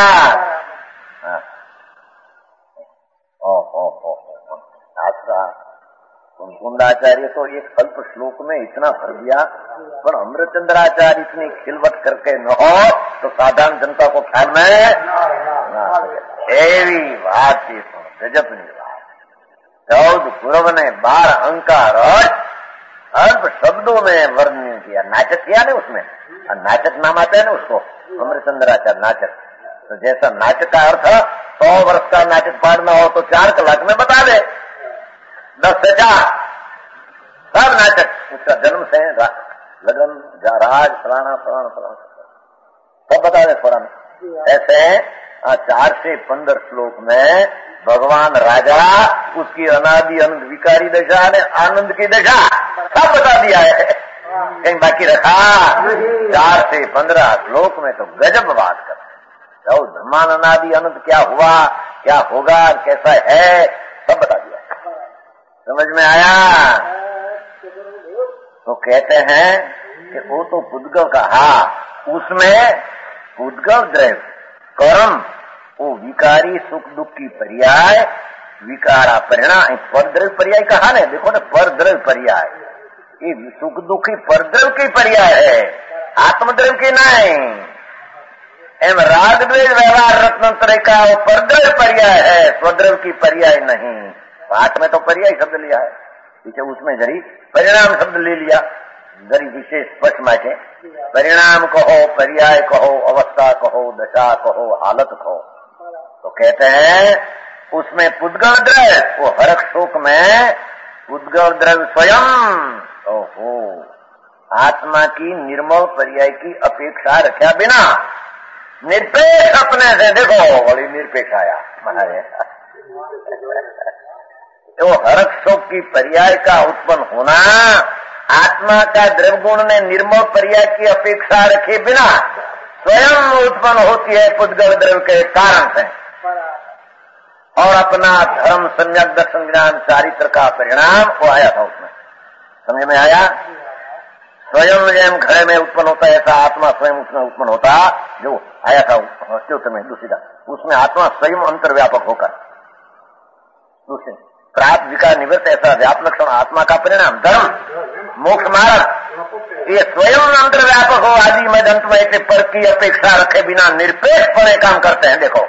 C: शास्त्र कुंकुंदाचार्य तो एक अल्प श्लोक में इतना भर दिया, पर अमृतचंद्राचार्य इतनी खिलवट करके न हो तो साधारण जनता को ख्याल में एवी बात थी. गजबनी बात. 14 पूर्व ने 12 अंक का रस अल्प शब्दों में वर्णन किया. नाटक किया ना उसमें, नाटक नाम आता है ना उसको, अमृतचंद्राचार्य नाटक. तो जैसा नाटक का अर्थ 100 वर्ष का नाटक पढ़ना हो तो 4 कलाक में बता दे. 10 से 4 सब नाटक, उसका जन्म से लगन राज फलाना फलाना फलाना सब बता दे फौरन. ऐसे 4 से 15 श्लोक में भगवान राजा, उसकी अनादि अनंत विकारी दशा ने आनंद की दशा सब बता दिया है. कहीं बाकी रखा? 4 से 15 श्लोक में तो गजब बात कर. तो धर्मान अनादि अनंत क्या हुआ, क्या होगा, कैसा है, सब बता दिया. समझ में आया? तो कहते हैं कि वो तो पुद्गल कहा, उसमें पुद्गल द्रव्य कर्म वो विकारी सुख दुख की पर्याय विकारा परिणाम परद्रव्य पर्याय कहा ना. देखो ना, परद्रव्य पर्याय ये सुख दुख की परद्रव्य की पर्याय है, आत्मद्रव्य की नहीं. एम राग द्वेष व्यवहार रत्नंतर का वो परद्रव्य पर्याय है, स्वद्रव्य की पर्याय नहीं. पाठ में तो पर्याय शब्द लिया है, पीछे उसमें जरी परिणाम शब्द ले लिया. जरी विशेष स्पष्ट माटे परिणाम कहो, पर्याय कहो, अवस्था कहो, दशा कहो, हालत कहो. तो कहते हैं उसमें पुद्गल द्रव्य वो हरक शोक में पुद्गल द्रव्य स्वयं ओहो आत्मा की निर्मल पर्याय की अपेक्षा रखा बिना निरपेक्ष अपने से. देखो बड़ी निरपेक्ष आया महाराज. वो हरक शोक की पर्याय का उत्पन्न होना आत्मा का द्रव्य गुण ने निर्मल पर्याय की अपेक्षा रखे बिना स्वयं उत्पन्न होती है पुद्गल द्रव्य के कारण से. और अपना धर्म सम्यक दर्शन ज्ञान चारित्र का परिणाम वो आया था उसमें. समझ में आया? स्वयं जैम घड़े में उत्पन्न होता है ऐसा आत्मा स्वयं उसमें उत्पन्न होता जो आया था स्तोत्र में. दूसरी उसमें आत्मा स्वयं अंतर्व्यापक होकर दूसरे प्राप्त विकार निवृत्त ऐसा व्याप लक्षण आत्मा का परिणाम धर्म मोक्ष मार्ग ये स्वयं अंतर्व्यापक हो आदि में अंत में ऐसे पर की अपेक्षा रखे बिना निरपेक्षपणे काम करते हैं. देखो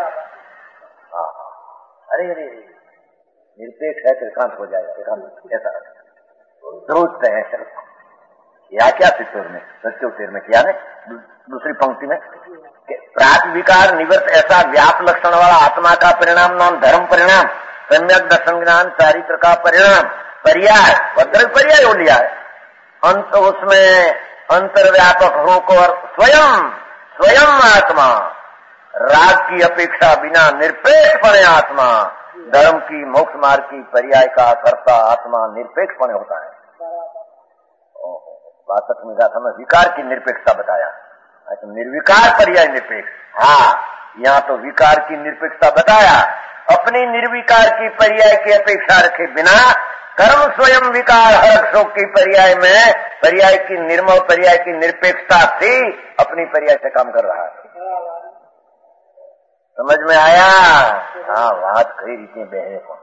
C: अरे अरे निरपेक्ष है तो एकांत हो जाएगा. एकांत ऐसा सोचते हैं या क्या चित्तौर में सत्योत्तर में किया ने दूसरी पंक्ति में प्राप्त विकार निवृत्त ऐसा व्याप लक्षण वाला आत्मा का परिणाम नाम धर्म परिणाम सम्यक दर्शन ज्ञान चारित्र का परिणाम पर्याय भद्र पर्याय हो लिया है. अंत उसमें अंतर्व्यापक होकर स्वयं आत्मा राग की अपेक्षा बिना निरपेक्षपणे आत्मा धर्म की मोक्ष मार्ग की पर्याय का कर्ता आत्मा निरपेक्षपणे होता है. 62 गाथा में विकार की निरपेक्षता बताया. तो निर्विकार पर्याय निरपेक्ष. हाँ यहाँ तो विकार की निरपेक्षता बताया. अपनी निर्विकार की पर्याय की अपेक्षा रखे बिना कर्म स्वयं विकार हर शोक की पर्याय में पर्याय की निर्मल पर्याय की निरपेक्षता थी अपनी पर्याय से काम कर रहा है. समझ में आया? हाँ बात कई रीते बहरे को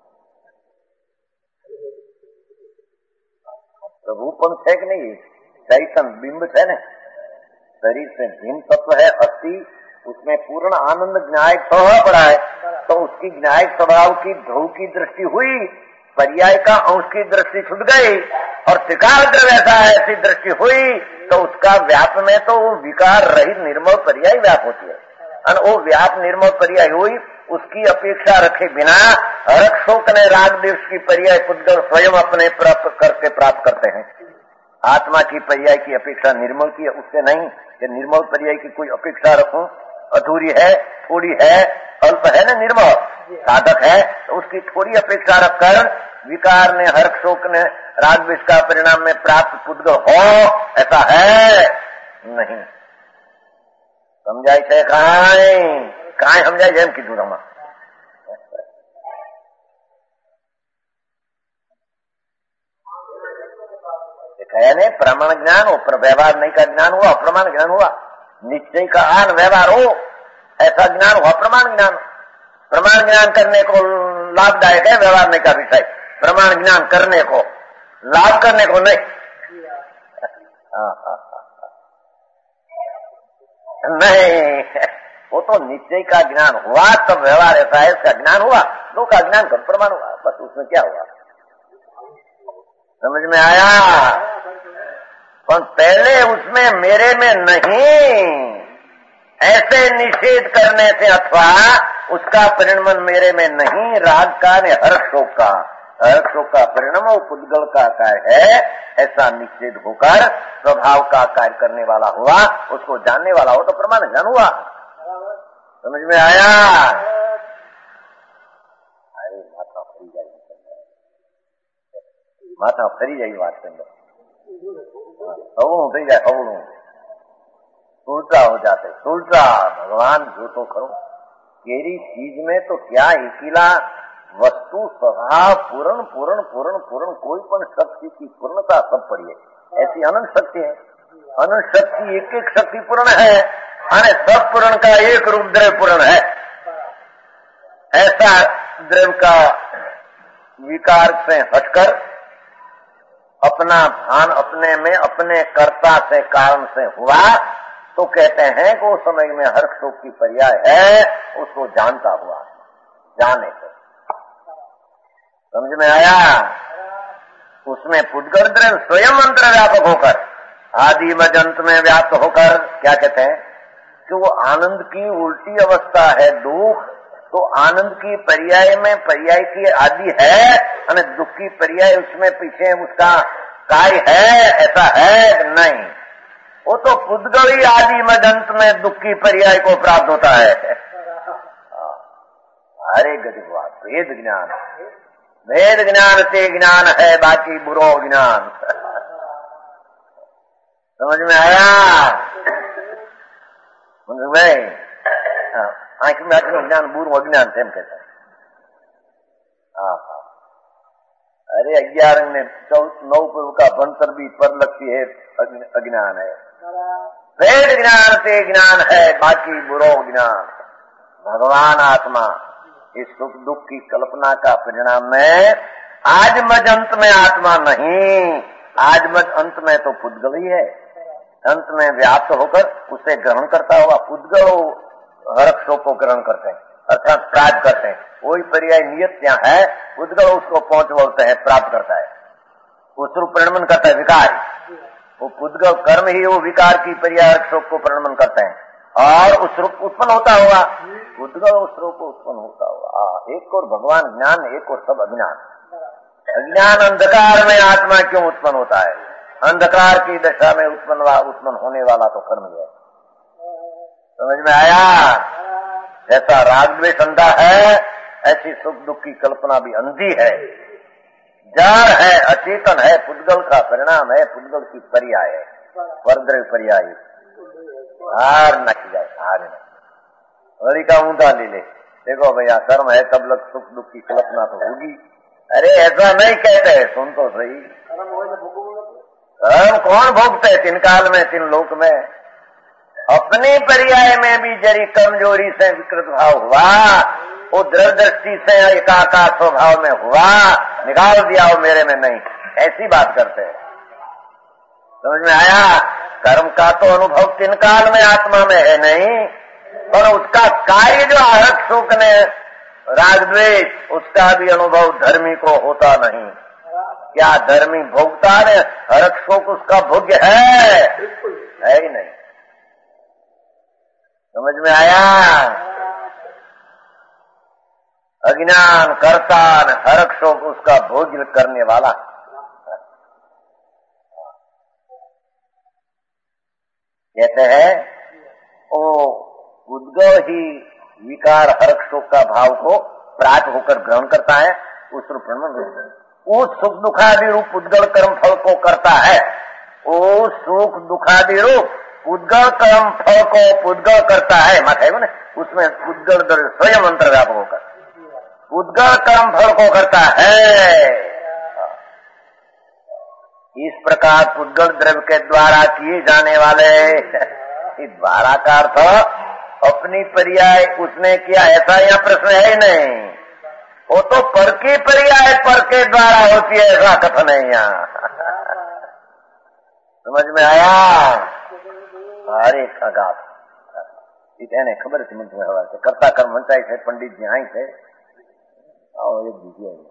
C: प्रभुपन है कि नहीं चैतन्य बिंब है ना शरीर से भिन्न तत्व है अस्थि उसमें पूर्ण आनंद न्यायिक स्वभाव पड़ा है. तो उसकी न्यायिक स्वभाव की ध्रुव की दृष्टि हुई पर्याय का अंश की दृष्टि छूट गई और त्रिकाल द्रव्य ऐसा ऐसी दृष्टि हुई तो उसका व्याप में तो वो विकार रहित निर्मल पर्याय व्याप होती है. और वो व्याप निर्मल पर्याय हुई उसकी अपेक्षा रखे बिना हरक शोक ने राग देश की पर्याय पुद्गल स्वयं अपने प्राप्त करते हैं. आत्मा की पर्याय की अपेक्षा निर्मल की है उससे नहीं कि निर्मल पर्याय की कोई अपेक्षा रखूं अधूरी है थोड़ी है अल्प है ना निर्मल साधक है, तो उसकी थोड़ी अपेक्षा रखकर विकार ने, हर्ष शोक ने, राग द्वेष का परिणाम में प्राप्त पुद्गल हो, ऐसा है नहीं। समझाई છે કાંઈ સમજાય છે એમ કીધું તમારે? कहे नहीं, प्रमाण ज्ञान हो, व्यवहार नहीं का ज्ञान हुआ, अप्रमाण ज्ञान हुआ। निश्चय का आन व्यवहार हो, ऐसा ज्ञान हुआ प्रमाण ज्ञान। प्रमाण ज्ञान करने को लाभदायक है, व्यवहार नहीं का विषय। प्रमाण ज्ञान करने को, लाभ करने को नहीं। नहीं, वो तो निश्चय का ज्ञान हुआ तब व्यवहार ऐसा है, इसका ज्ञान हुआ, दो का ज्ञान कर प्रमाण हुआ, बस उसमें क्या हुआ? समझ में आया? पर पहले उसमें मेरे में नहीं, ऐसे निषेध करने से अथवा उसका परिणाम मेरे में नहीं, राग का ने हर्ष शोक का, हर्ष शोक का परिणाम वो पुद्गल का कार्य है, ऐसा निषेध होकर स्वभाव का कार्य करने वाला हुआ, उसको जानने वाला हो तो प्रमाण ज्ञान हुआ। समझ में आया? अरे माथा फरी जाएगी, माथा फरी जाएगी बात के अंदर, हवड़ू થઈ જાય, हवड़ू उल्टा हो जाते, उल्टा। भगवान जो तो करो, तेरी चीज में तो क्या अकेला वस्तु स्वभाव पूर्ण पूर्ण पूर्ण पूर्ण कोई पण शक्ति की पूर्णता सब पड़ी है, ऐसी अनंत शक्ति है। अनंत शक्ति एक एक शक्ति पूर्ण है, अरे सब पूर्ण का एक रूप द्रव्य पूर्ण है। ऐसा द्रव्य का विकार से हटकर अपना भान अपने में अपने कर्ता से कारण से हुआ तो कहते हैं कि उस समय में हर्ष शोक की पर्याय है, उसको जानता हुआ, जाने को। समझ में आया? उसमें पुद्गल द्रव्य स्वयं अंतर व्यापक होकर आदि मध्य अंत में व्याप्त होकर क्या कहते हैं कि वो आनंद की उल्टी अवस्था है दुख, तो आनंद की पर्याय में पर्याय की आदि है और दुख की पर्याय उसमें पीछे उसका कार्य है, ऐसा है नहीं। वो तो पुद्गल ही आदि मदंत में दुख की पर्याय को प्राप्त होता है। अरे गजब बात, वेद ज्ञान, वेद ज्ञान से ज्ञान है, बाकी बुरो ज्ञान। समझ में आया? भाई आंख में आंखों ज्ञान बुरो अज्ञान से कहते हैं। अरे 11 में 9 पूर्व का भंतर भी परलक्षी है, अज्ञान है। वेद ज्ञान से ज्ञान है, बाकी बुरो ज्ञान। भगवान आत्मा इस सुख दुख की कल्पना का परिणाम में आज मज अंत में आत्मा नहीं, आज मज अंत में तो पुद्गल ही है, अंत में व्याप्त होकर उसे ग्रहण करता हुआ पुद्गल हर्ष शोक को ग्रहण करते हैं, अर्थात प्राप्त करते हैं। वही पर्याय नियत क्या है, पुद्गल उसको पहुंच बोलते हैं, प्राप्त करता है, उस रूप परिणमन करता है विकार। वो पुद्गल कर्म ही वो विकार की पर्याय हर्ष शोक को परिणमन करते हैं और उस रूप उत्पन्न होता हुआ पुद्गल उस रूप को उत्पन्न होता हुआ। एक और भगवान ज्ञान, एक और सब अज्ञान। अज्ञान अंधकार में आत्मा क्यों उत्पन्न होता है? अंधकार की दशा में उत्पन्न होने वाला तो कर्म है। समझ में आया? जैसा राग द्वेष अंधा है, ऐसी सुख दुख की कल्पना भी अंधी है, जार है, अचेतन है, पुद्गल का परिणाम है, पुद्गल की पर्याय है, परद्रव्य पर्याय। हार न की जाए, हार न लड़ी का ऊंधा ले ले, देखो भैया कर्म है तब लग सुख दुख की कल्पना तो होगी। अरे ऐसा नहीं कहते, सुन तो सही, कर्म कौन भोगते है? 3 काल में 3 लोक में। अपनी पर्याय में भी जरी कमजोरी से विकृत भाव हुआ, वो द्रव दृष्टि से एकाकार स्वभाव में हुआ, निकाल दिया वो मेरे में नहीं, ऐसी बात करते हैं। समझ में आया? कर्म का तो अनुभव 3 काल में आत्मा में है नहीं, पर उसका कार्य जो हर्ष शोक ने राग द्वेष, उसका भी अनुभव धर्मी को होता नहीं। क्या धर्मी भोगता है? हर्ष शोक उसका भोग्य है ही नहीं। समझ में आया? अज्ञान कर्ता, हर्ष शोक उसका भोग्य करने वाला। कहते हैं वो उद्गव ही विकार हर्ष शोक का भाव को प्राप्त होकर ग्रहण करता है, उस रूप में उस सुख दुखादि रूप उद्गल कर्म फल को करता है। वो सुख दुखादि रूप उद्गल कर्म फल को उद्गल करता है, माथा है ना, उसमें उद्गल स्वयं अंतर्व्यापक होकर उद्गल कर्म फल को करता है। इस प्रकार उद्गल द्रव्य के द्वारा किए जाने वाले द्वारा का अर्थ अपनी पर्याय उसने किया, ऐसा यहाँ प्रश्न है ही नहीं। वो तो पर की पर्याय पर के द्वारा होती है, ऐसा कथन है यहाँ। समझ में आया? अरे अगाध એને ખબર હતી મને હવા કરતા કર્મ વંચાય છે, પંડિતજી અહીં છે, આવો એક બીજી આવી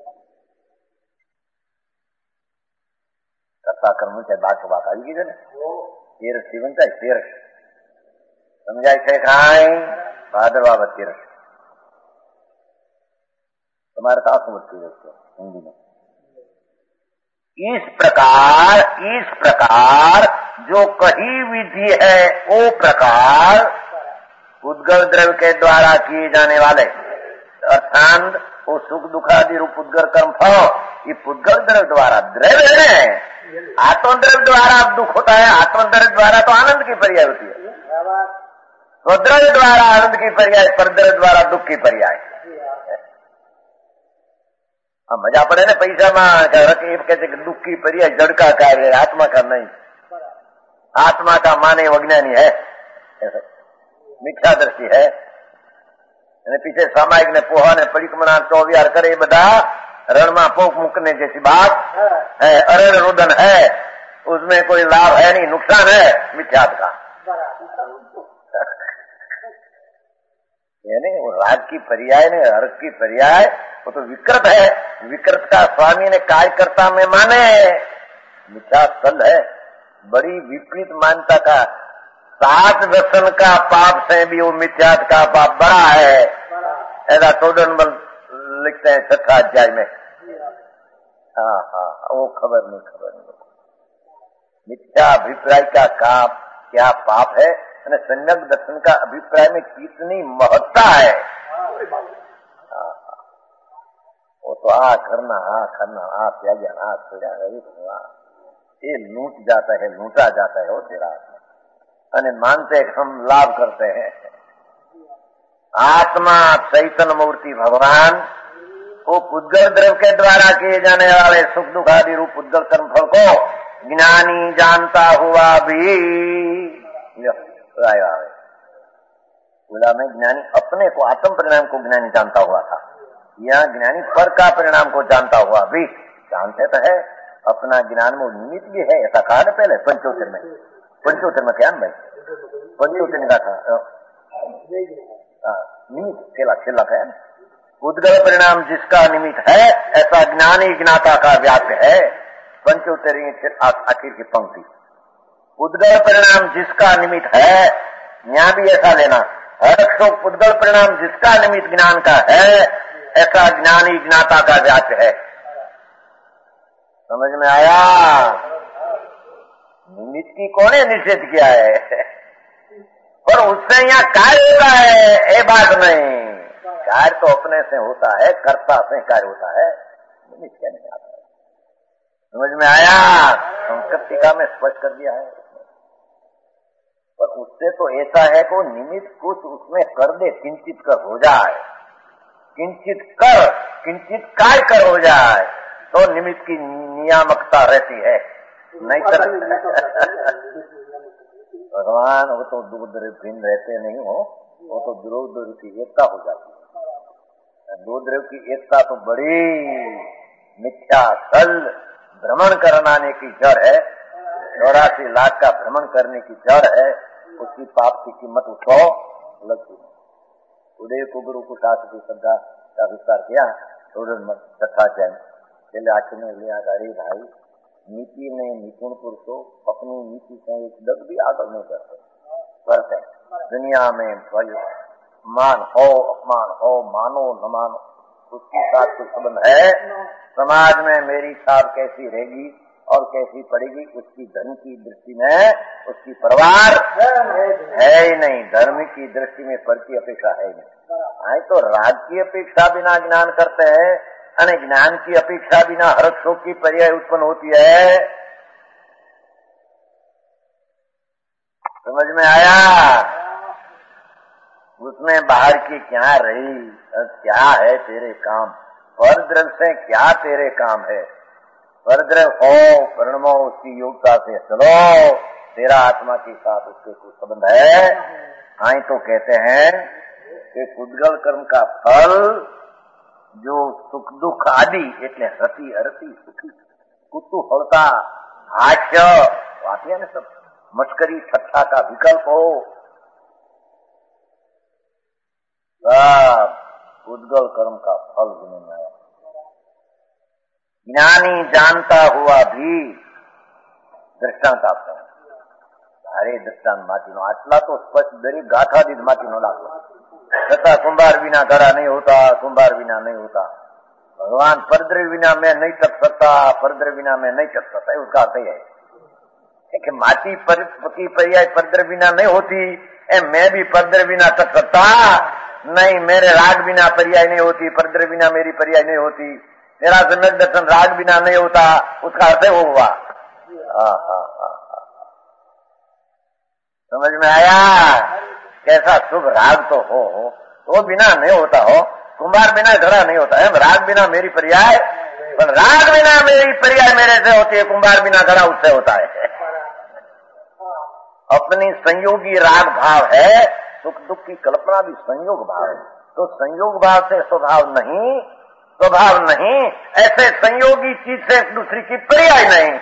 C: કરતા કર્મ વંચાય, બાકી વાત આવી ગઈ છે ને, તેરસ થી વંચાય, તેરસ સમજાય છે કાંઈ? ભાદરવા તેરસ તમારે તો શું વસ્તુ છે हिंदी में। इस प्रकार जो कही विधि है वो प्रकार उद्गल द्रव्य के द्वारा किए जाने वाले अर्थात वो सुख दुखादि रूप उद्गल कर्म फल, ये उद्गल द्रव्य द्वारा द्रव्य है। आत्मद्रव्य द्वारा दुख होता है, आत्मद्रव्य द्वारा तो आनंद की पर्याय होती है, स्वद्रव्य द्वारा आनंद की पर्याय, परद्रव्य द्वारा दुख की पर्याय। मजा पड़े ना पैसा में, कहते दुख की पर्याय जड़ का कार्य, आत्मा का नहीं। आत्मा का माने वैज्ञानी है, मिथ्या दृष्टि है। पीछे सामायिक ने पोहा ने परिक्रमा 24 करे, बदा रण में पोक मुकने जैसी बात है, अरण रुदन है, उसमें कोई लाभ है नहीं, नुकसान है मिथ्यात का। यानी वो राग की पर्याय ने अर्थ की पर्याय, वो तो विकृत है। विकृत का स्वामी ने कार्यकर्ता में माने, मिथ्या स्थल है, बड़ी विपरीत मान्यता का। 7 व्यसन का पाप से भी वो मिथ्यात का पाप बड़ा है, ऐसा टोडनमल लिखते हैं 6 अध्याय में। हाँ हाँ, वो खबर नहीं। मिथ्या अभिप्राय का क्या पाप है, सम्यक दर्शन का अभिप्राय में कितनी महत्ता है। वो तो करना त्यागना ये लूट जाता है, लूटा जाता है वो तेरा, अने मानते हम लाभ करते हैं। आत्मा चैतन्य मूर्ति भगवान वो उद्गल द्रव्य के द्वारा किए जाने वाले सुख दुख आदि रूप उद्गल कर्म फल को ज्ञानी जानता हुआ भी बोला मैं ज्ञानी अपने को आत्म परिणाम को ज्ञानी जानता हुआ था, यहाँ ज्ञानी पर का परिणाम को जानता हुआ भी। जानते तो है अपना ज्ञान में निमित्त भी है, ऐसा कहा ना पहले पंचोत्तर में क्या भाई, पंचोत्तर का था निमित्त खेला है। उद्गल परिणाम जिसका निमित्त है, ऐसा ज्ञानी ज्ञाता का व्याप्य है। पंचोत्तरी आखिर की पंक्ति, उद्गल परिणाम जिसका निमित्त है, यहाँ भी ऐसा लेना, हर उद्गल परिणाम जिसका निमित्त ज्ञान का है, ऐसा ज्ञानी ज्ञाता का व्याप्य है। समझ में आया? निमित्त की कौन है निषेध किया है, पर उससे यहाँ कार्य होता है, ये बात नहीं। कार्य तो अपने से होता है, कर्ता से कार्य होता है, निमित्त क्या नहीं आता है। समझ में आया? संस्कृत टीका में स्पष्ट कर दिया है। पर उससे तो ऐसा है कि निमित्त कुछ उसमें कर दे, किंचित कर हो जाए, किंचित कार्य कर हो जाए, तो निमित्त की नियामकता रहती है। नहीं कर भगवान वो तो दो द्रव्य भिन्न रहते नहीं हो, वो तो दो द्रव्य की एकता हो जाती है। दो द्रव्य की एकता तो बड़ी मिथ्या सल भ्रमण कराने की जड़ है, 84 लाख का भ्रमण करने की जड़ है। उसकी पाप की कीमत उसको लगती है। उदय को गुरु को शास्त्र की श्रद्धा का विस्तार किया, तथा जैन चले आखिर में लिया गाड़ी भाई, नीति में निपुण पुरुषों अपनी नीति से एक दग भी आदर नहीं करते। दुनिया में मान हो अपमान हो, मानो न मानो, उसके साथ कुछ संबंध है। समाज में मेरी छाप कैसी रहेगी, और कैसी पड़ेगी उसकी धन की दृष्टि में उसकी परवार है ही नहीं, धर्म की दृष्टि में फल की अपेक्षा है ही नहीं। आए तो राग की अपेक्षा बिना ज्ञान करते हैं, अने ज्ञान की अपेक्षा बिना हर्ष शोक की पर्याय उत्पन्न होती है। समझ में आया? उसमें बाहर की क्या रही, क्या है तेरे काम, परद्रव्य से क्या तेरे काम है। परद्रव्य हो परिणमो उसकी योग्यता से चलो, तेरा आत्मा के साथ उसके कुछ संबंध है। आई तो कहते हैं कि कुदगल कर्म का फल जो सुख दुख आदि એટલે રતિ અરતિ સુખી कुतूहलता हास्य आती है ना, सब मस्करी ठट्ठा का विकल्प हो, सब उद्गल कर्म का फल गिने में आया। ज्ञानी जानता हुआ भी दृष्टांत आपका अरे दृष्टांत माटीनो आटला तो स्पष्ट दरेक गाथादीज माटीनो दाखलो छता कुंभार बिना घड़ा नहीं होता, कुंभार बिना नहीं होता। भगवान परद्रव्य बिना मैं नहीं चक सकता, परद्रव्य बिना मैं नहीं चक सकता, उसका अर्थ है कि माटी की पर्याय परद्रव्य बिना नहीं होती, मैं भी परद्रव्य बिना चक सकता नहीं, मेरे राग बिना पर्याय नहीं होती, परद्रव्य बिना मेरी पर्याय नहीं होती, मेरा सम्यक दर्शन राग बिना नहीं होता, उसका अर्थ है वो हुआ। समझ में आया? कैसा शुभ राग तो हो वो बिना नहीं होता हो, कुंभार बिना घड़ा नहीं होता है, राग बिना मेरी पर्याय, पर राग बिना मेरी पर्याय मेरे से होती है, कुंभार बिना घड़ा उससे होता है। अपनी संयोगी राग भाव है, सुख दुख की कल्पना भी संयोग भाव है, तो संयोग भाव से स्वभाव नहीं, ऐसे संयोगी चीज से दूसरी की पर्याय नहीं।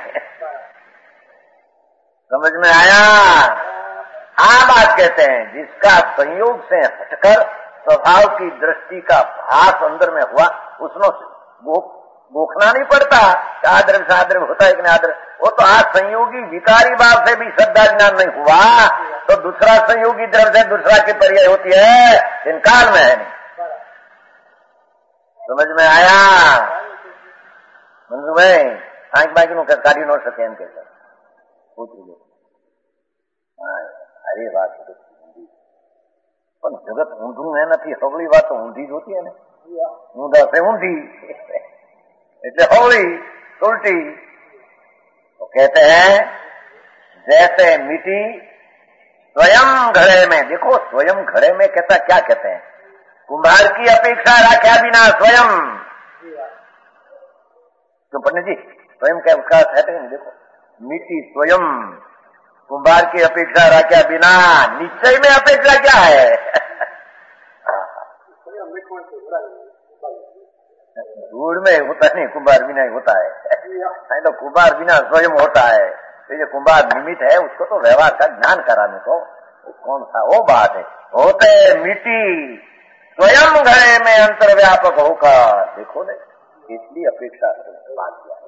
C: समझ में आया? बात कहते हैं जिसका संयोग से हटकर स्वभाव की दृष्टि का भास अंदर में हुआ, उसमें गोखना नहीं पड़ता आद्रव से आद्रव होता है कि नहीं आद्रव, वो तो आज संयोगी विकारी भाव से भी श्रद्धा ज्ञान नहीं हुआ, तो दूसरा संयोगी द्रव्य से दूसरा की पर्याय होती है, इनकार में है नहीं। समझ में आया? मंजू भाई आंख बाकी नो काढ़ी न सके एम कहते अरे बात પણ જગત ઊંધું એ નથી, હવળી વાત ઊંધી જ હોતી है ને, ઊંધા से ઊંધી એટલે हवली उल्टी। तो कहते हैं जैसे मिट्टी स्वयं घड़े में, देखो स्वयं घड़े में कहता क्या कहते हैं, कुंभार की अपेक्षा रखा बिना स्वयं, तो पंडित जी स्वयं क्या उसका कहते हैं, देखो मिट्टी स्वयं कुंभार की अपेक्षा रखा बिना, निश्चय में अपेक्षा क्या है? धूड़ में होता नहीं, कुंभार बिना ही होता है, तो कुंभार बिना स्वयं होता है, तो ये कुंभार निमित्त है, उसको तो व्यवहार का ज्ञान कराने को कौन सा वो बात है। होते मिट्टी स्वयं घड़े में अंतर्व्यापक होकर, देखो ने इसलिए अपेक्षा बात किया,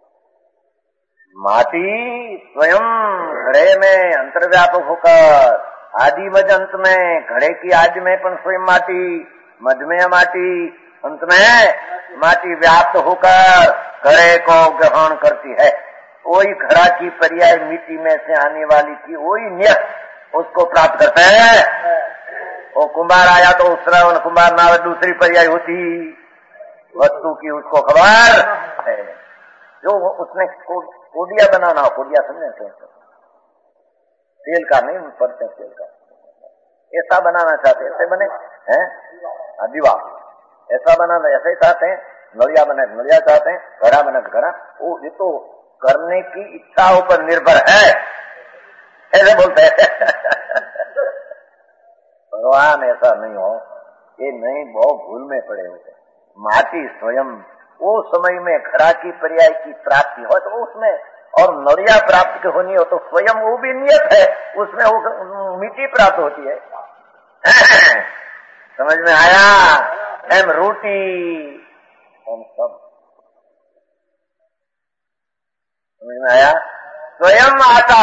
C: माटी स्वयं घड़े में अंतर्व्यापक होकर, आदि मध्य अंत में, घड़े की आदि में पण स्वयं माटी, मध्य में माटी, अंत में माटी व्याप्त होकर घड़े को ग्रहण करती है। वही घड़ा की पर्याय मिट्टी में से आने वाली की वही नियत उसको प्राप्त करते हैं। वो कुंभार आया तो उस श्रवण कुंभार ना दूसरी पर्याय होती वस्तु की, उसको खबर है। जो उसने कोडिया बनाना हो, कोडिया समझे तेल का नहीं पड़ते, तेल का ऐसा बनाना चाहते ऐसे बने हैं, दीवा ऐसा बनाना ऐसे ही चाहते हैं, नलिया बने नलिया चाहते हैं, घड़ा बने घड़ा, वो ये तो करने की इच्छाओं पर निर्भर है, ऐसे बोलते हैं। भगवान ऐसा नहीं हो, ये नहीं बहुत भूल में पड़े होते। माटी स्वयं वो समय में घड़ा की पर्याय की प्राप्ति हो तो उसमें, और नरिया प्राप्ति होनी हो तो स्वयं वो भी नियत है, उसमें वो मिट्टी प्राप्त होती है। समझ में आया? एम रोटी हम सब समझ में आया? स्वयं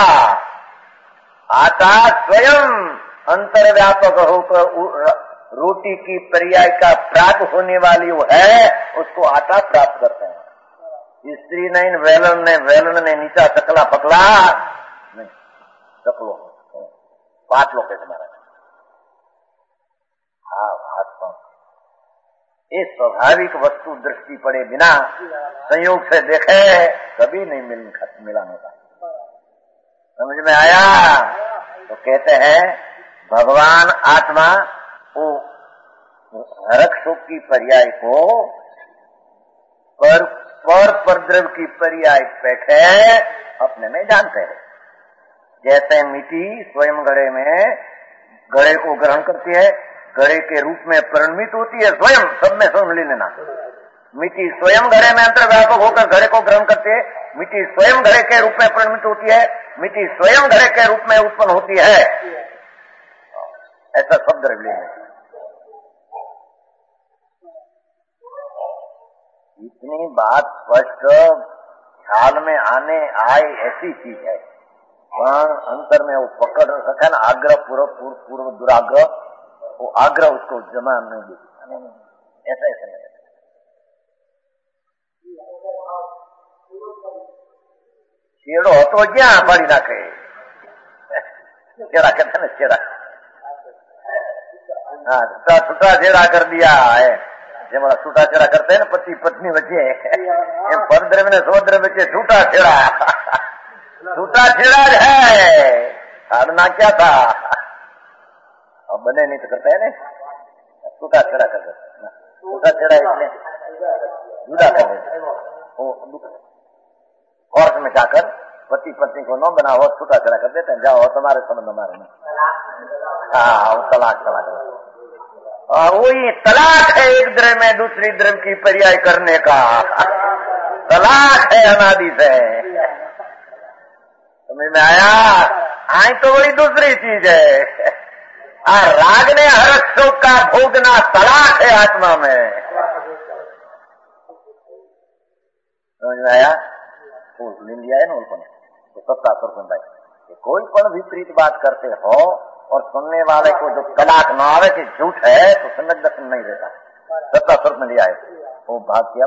C: आता स्वयं अंतर्व्यापक होकर रोटी की पर्याय का प्राप्त होने वाली वो है, उसको आटा प्राप्त करते हैं। स्त्री नहीं वेलन ने नीचा चकला पकला नहीं, चकलो पाट लो कैसे मारा। हाँ हाथ पांव ये स्वाभाविक वस्तु दृष्टि पड़े बिना संयोग से देखे कभी नहीं मिलान होता। समझ में आया? तो कहते हैं भगवान आत्मा वो हरक सुख की पर्याय को पर द्रव्य की पर्याय बैठे अपने में जानते हैं। जैसे मिट्टी स्वयं घड़े को ग्रहण करती है, घड़े के रूप में परिणमित होती है, स्वयं सब में स्वयं ले लेना। मिट्टी स्वयं घड़े में अंतर्व्यापक होकर घड़े को ग्रहण करती है, मिट्टी स्वयं घड़े के रूप में परिणमित होती है, मिट्टी स्वयं घड़े के रूप में उत्पन्न होती है। ऐसा सब द्रव्य ले लेना। इतनी बात स्पष्ट ख्याल में आए ऐसी चीज है, पर अंतर में वो पकड़ रखा ना आग्रह पूर्व दुराग्रह, वो आग्रह उसको जमा नहीं देती। ऐसा नहीं छेड़ो तो क्या बड़ी नाखे छेड़ा कहते ना छेड़ा, हाँ छूटा छेड़ा कर दिया है। जब छूटा छेड़ा करते हैं ना पति पत्नी बच्चे, परद्रव्य ने स्वद्रव्य बच्चे छूटा छेड़ा है। साधना क्या था? अब बने नहीं तो करते है ना, छूटा छेड़ा कर देते, छूटा छेड़ा इसलिए जुदा कर देते, कोर्ट में जाकर पति पत्नी को न बना हुआ छूटा छेड़ा कर देते हैं। जाओ तुम्हारे संबंध हमारे में, हाँ वो तलाक वही तलाक है। एक द्रव्य में दूसरी द्रव्य की पर्याय करने का तलाक है अनादि से। समझ में आया? आई तो वही दूसरी चीज है। राग ने हर शोक का भोगना तलाक है आत्मा में। समझ में आया? लिया है ना उनको तो सत्ता सुरसुंदाई कोई पण विपरीत बात करते हो और सुनने वाले को जो तलाक न आवे कि झूठ है तो सम्यक दर्शन नहीं रहता। सत्ता स्वरूप में लिया है वो भाग किया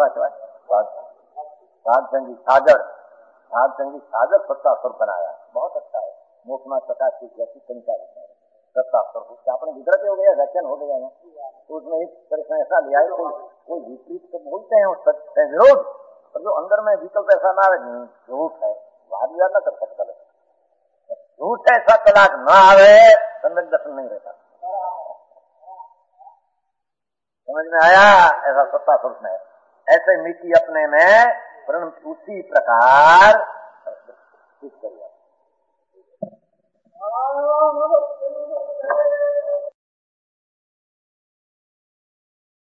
C: भाग चंगी साजर सत्ता स्वरूप बनाया, बहुत अच्छा है। मोकमा प्रकाश की जैसी कंचा सत्ता स्वरूप अपने विग्रह हो गया, व्याख्यान हो गया है तो उसमें एक तरह ऐसा लिया है कोई विपरीत तो बोलते हैं सत्य विरोध, और जो अंदर में विकल्प ऐसा ना आवे झूठ है वाद विवाद न कर सकता, झूठ ऐसा तलाक न आवे सम्यक दर्शन नहीं रहता। समझ में आया? ऐसा सत्ता स्वरूप में ऐसे मिट्टी अपने में परंतु उसी प्रकार